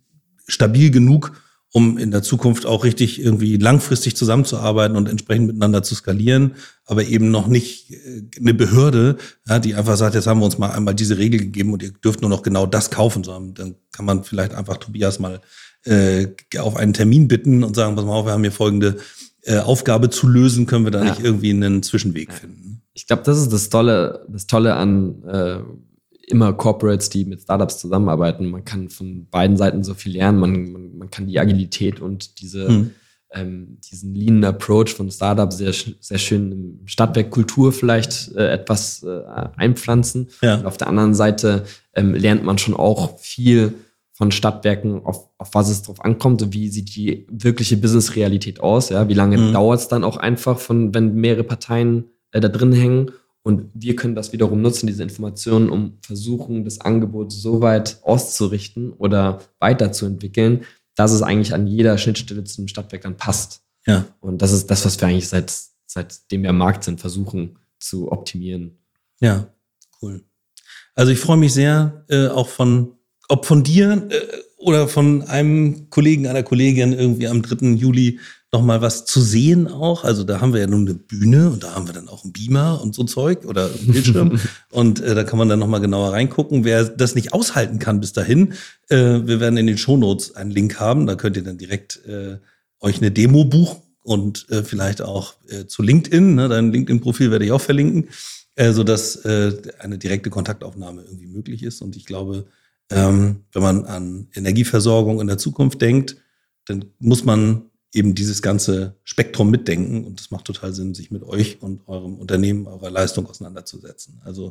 stabil genug, um in der Zukunft auch richtig irgendwie langfristig zusammenzuarbeiten und entsprechend miteinander zu skalieren, aber eben noch nicht eine Behörde, ja, die einfach sagt, jetzt haben wir uns mal einmal diese Regel gegeben und ihr dürft nur noch genau das kaufen, sondern dann kann man vielleicht einfach Tobias mal äh, auf einen Termin bitten und sagen, pass mal auf, wir haben hier folgende äh, Aufgabe zu lösen, können wir da ja. nicht irgendwie einen Zwischenweg ja. finden. Ich glaube, das ist das Tolle, das Tolle an äh, immer Corporates, die mit Startups zusammenarbeiten. Man kann von beiden Seiten so viel lernen. Man, man, man kann die Agilität und diese, mhm. ähm, diesen lean Approach von Startups sehr, sehr schön im Stadtwerk-Kultur vielleicht äh, etwas äh, einpflanzen. Ja. Und auf der anderen Seite ähm, lernt man schon auch viel von Stadtwerken, auf, auf was es drauf ankommt und wie sieht die wirkliche Business-Realität aus. Ja? Wie lange mhm. dauert es dann auch einfach, von, wenn mehrere Parteien äh, da drin hängen. Und wir können das wiederum nutzen, diese Informationen, um versuchen, das Angebot so weit auszurichten oder weiterzuentwickeln, dass es eigentlich an jeder Schnittstelle zum Stadtwerk dann passt. Ja. Und das ist das, was wir eigentlich seit, seitdem wir am Markt sind, versuchen zu optimieren. Ja, cool. Also ich freue mich sehr, äh, auch von, ob von dir äh, oder von einem Kollegen, einer Kollegin irgendwie am dritten Juli noch mal was zu sehen auch. Also da haben wir ja nun eine Bühne und da haben wir dann auch einen Beamer und so Zeug oder einen Bildschirm. Und äh, da kann man dann noch mal genauer reingucken. Wer das nicht aushalten kann bis dahin, äh, wir werden in den Shownotes einen Link haben. Da könnt ihr dann direkt äh, euch eine Demo buchen und äh, vielleicht auch äh, zu LinkedIn. Ne? Dein LinkedIn-Profil werde ich auch verlinken, äh, sodass äh, eine direkte Kontaktaufnahme irgendwie möglich ist. Und ich glaube, ähm, wenn man an Energieversorgung in der Zukunft denkt, dann muss man eben dieses ganze Spektrum mitdenken. Und das macht total Sinn, sich mit euch und eurem Unternehmen, eurer Leistung auseinanderzusetzen. Also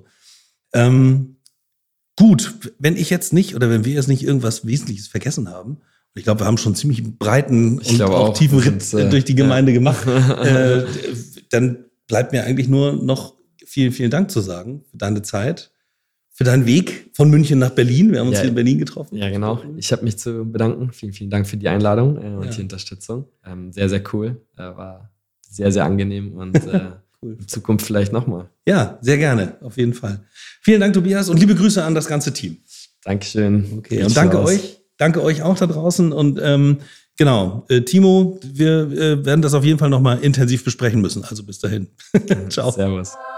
ähm, gut, wenn ich jetzt nicht oder wenn wir jetzt nicht irgendwas Wesentliches vergessen haben, und ich glaube, wir haben schon ziemlich breiten ich und auch, auch tiefen Ritt äh, durch die Gemeinde ja. gemacht, äh, dann bleibt mir eigentlich nur noch vielen, vielen Dank zu sagen für deine Zeit, für deinen Weg von München nach Berlin. Wir haben uns ja, hier in Berlin getroffen. Ja, genau. Ich habe mich zu bedanken. Vielen, vielen Dank für die Einladung äh, und ja. die Unterstützung. Ähm, sehr, sehr cool. Äh, war sehr, sehr angenehm und äh, cool. In Zukunft vielleicht nochmal. Ja, sehr gerne. Auf jeden Fall. Vielen Dank, Tobias, und liebe Grüße an das ganze Team. Dankeschön. Okay, und danke aus. euch. Danke euch auch da draußen. Und ähm, genau, äh, Timo, wir äh, werden das auf jeden Fall nochmal intensiv besprechen müssen. Also bis dahin. Ciao. Servus.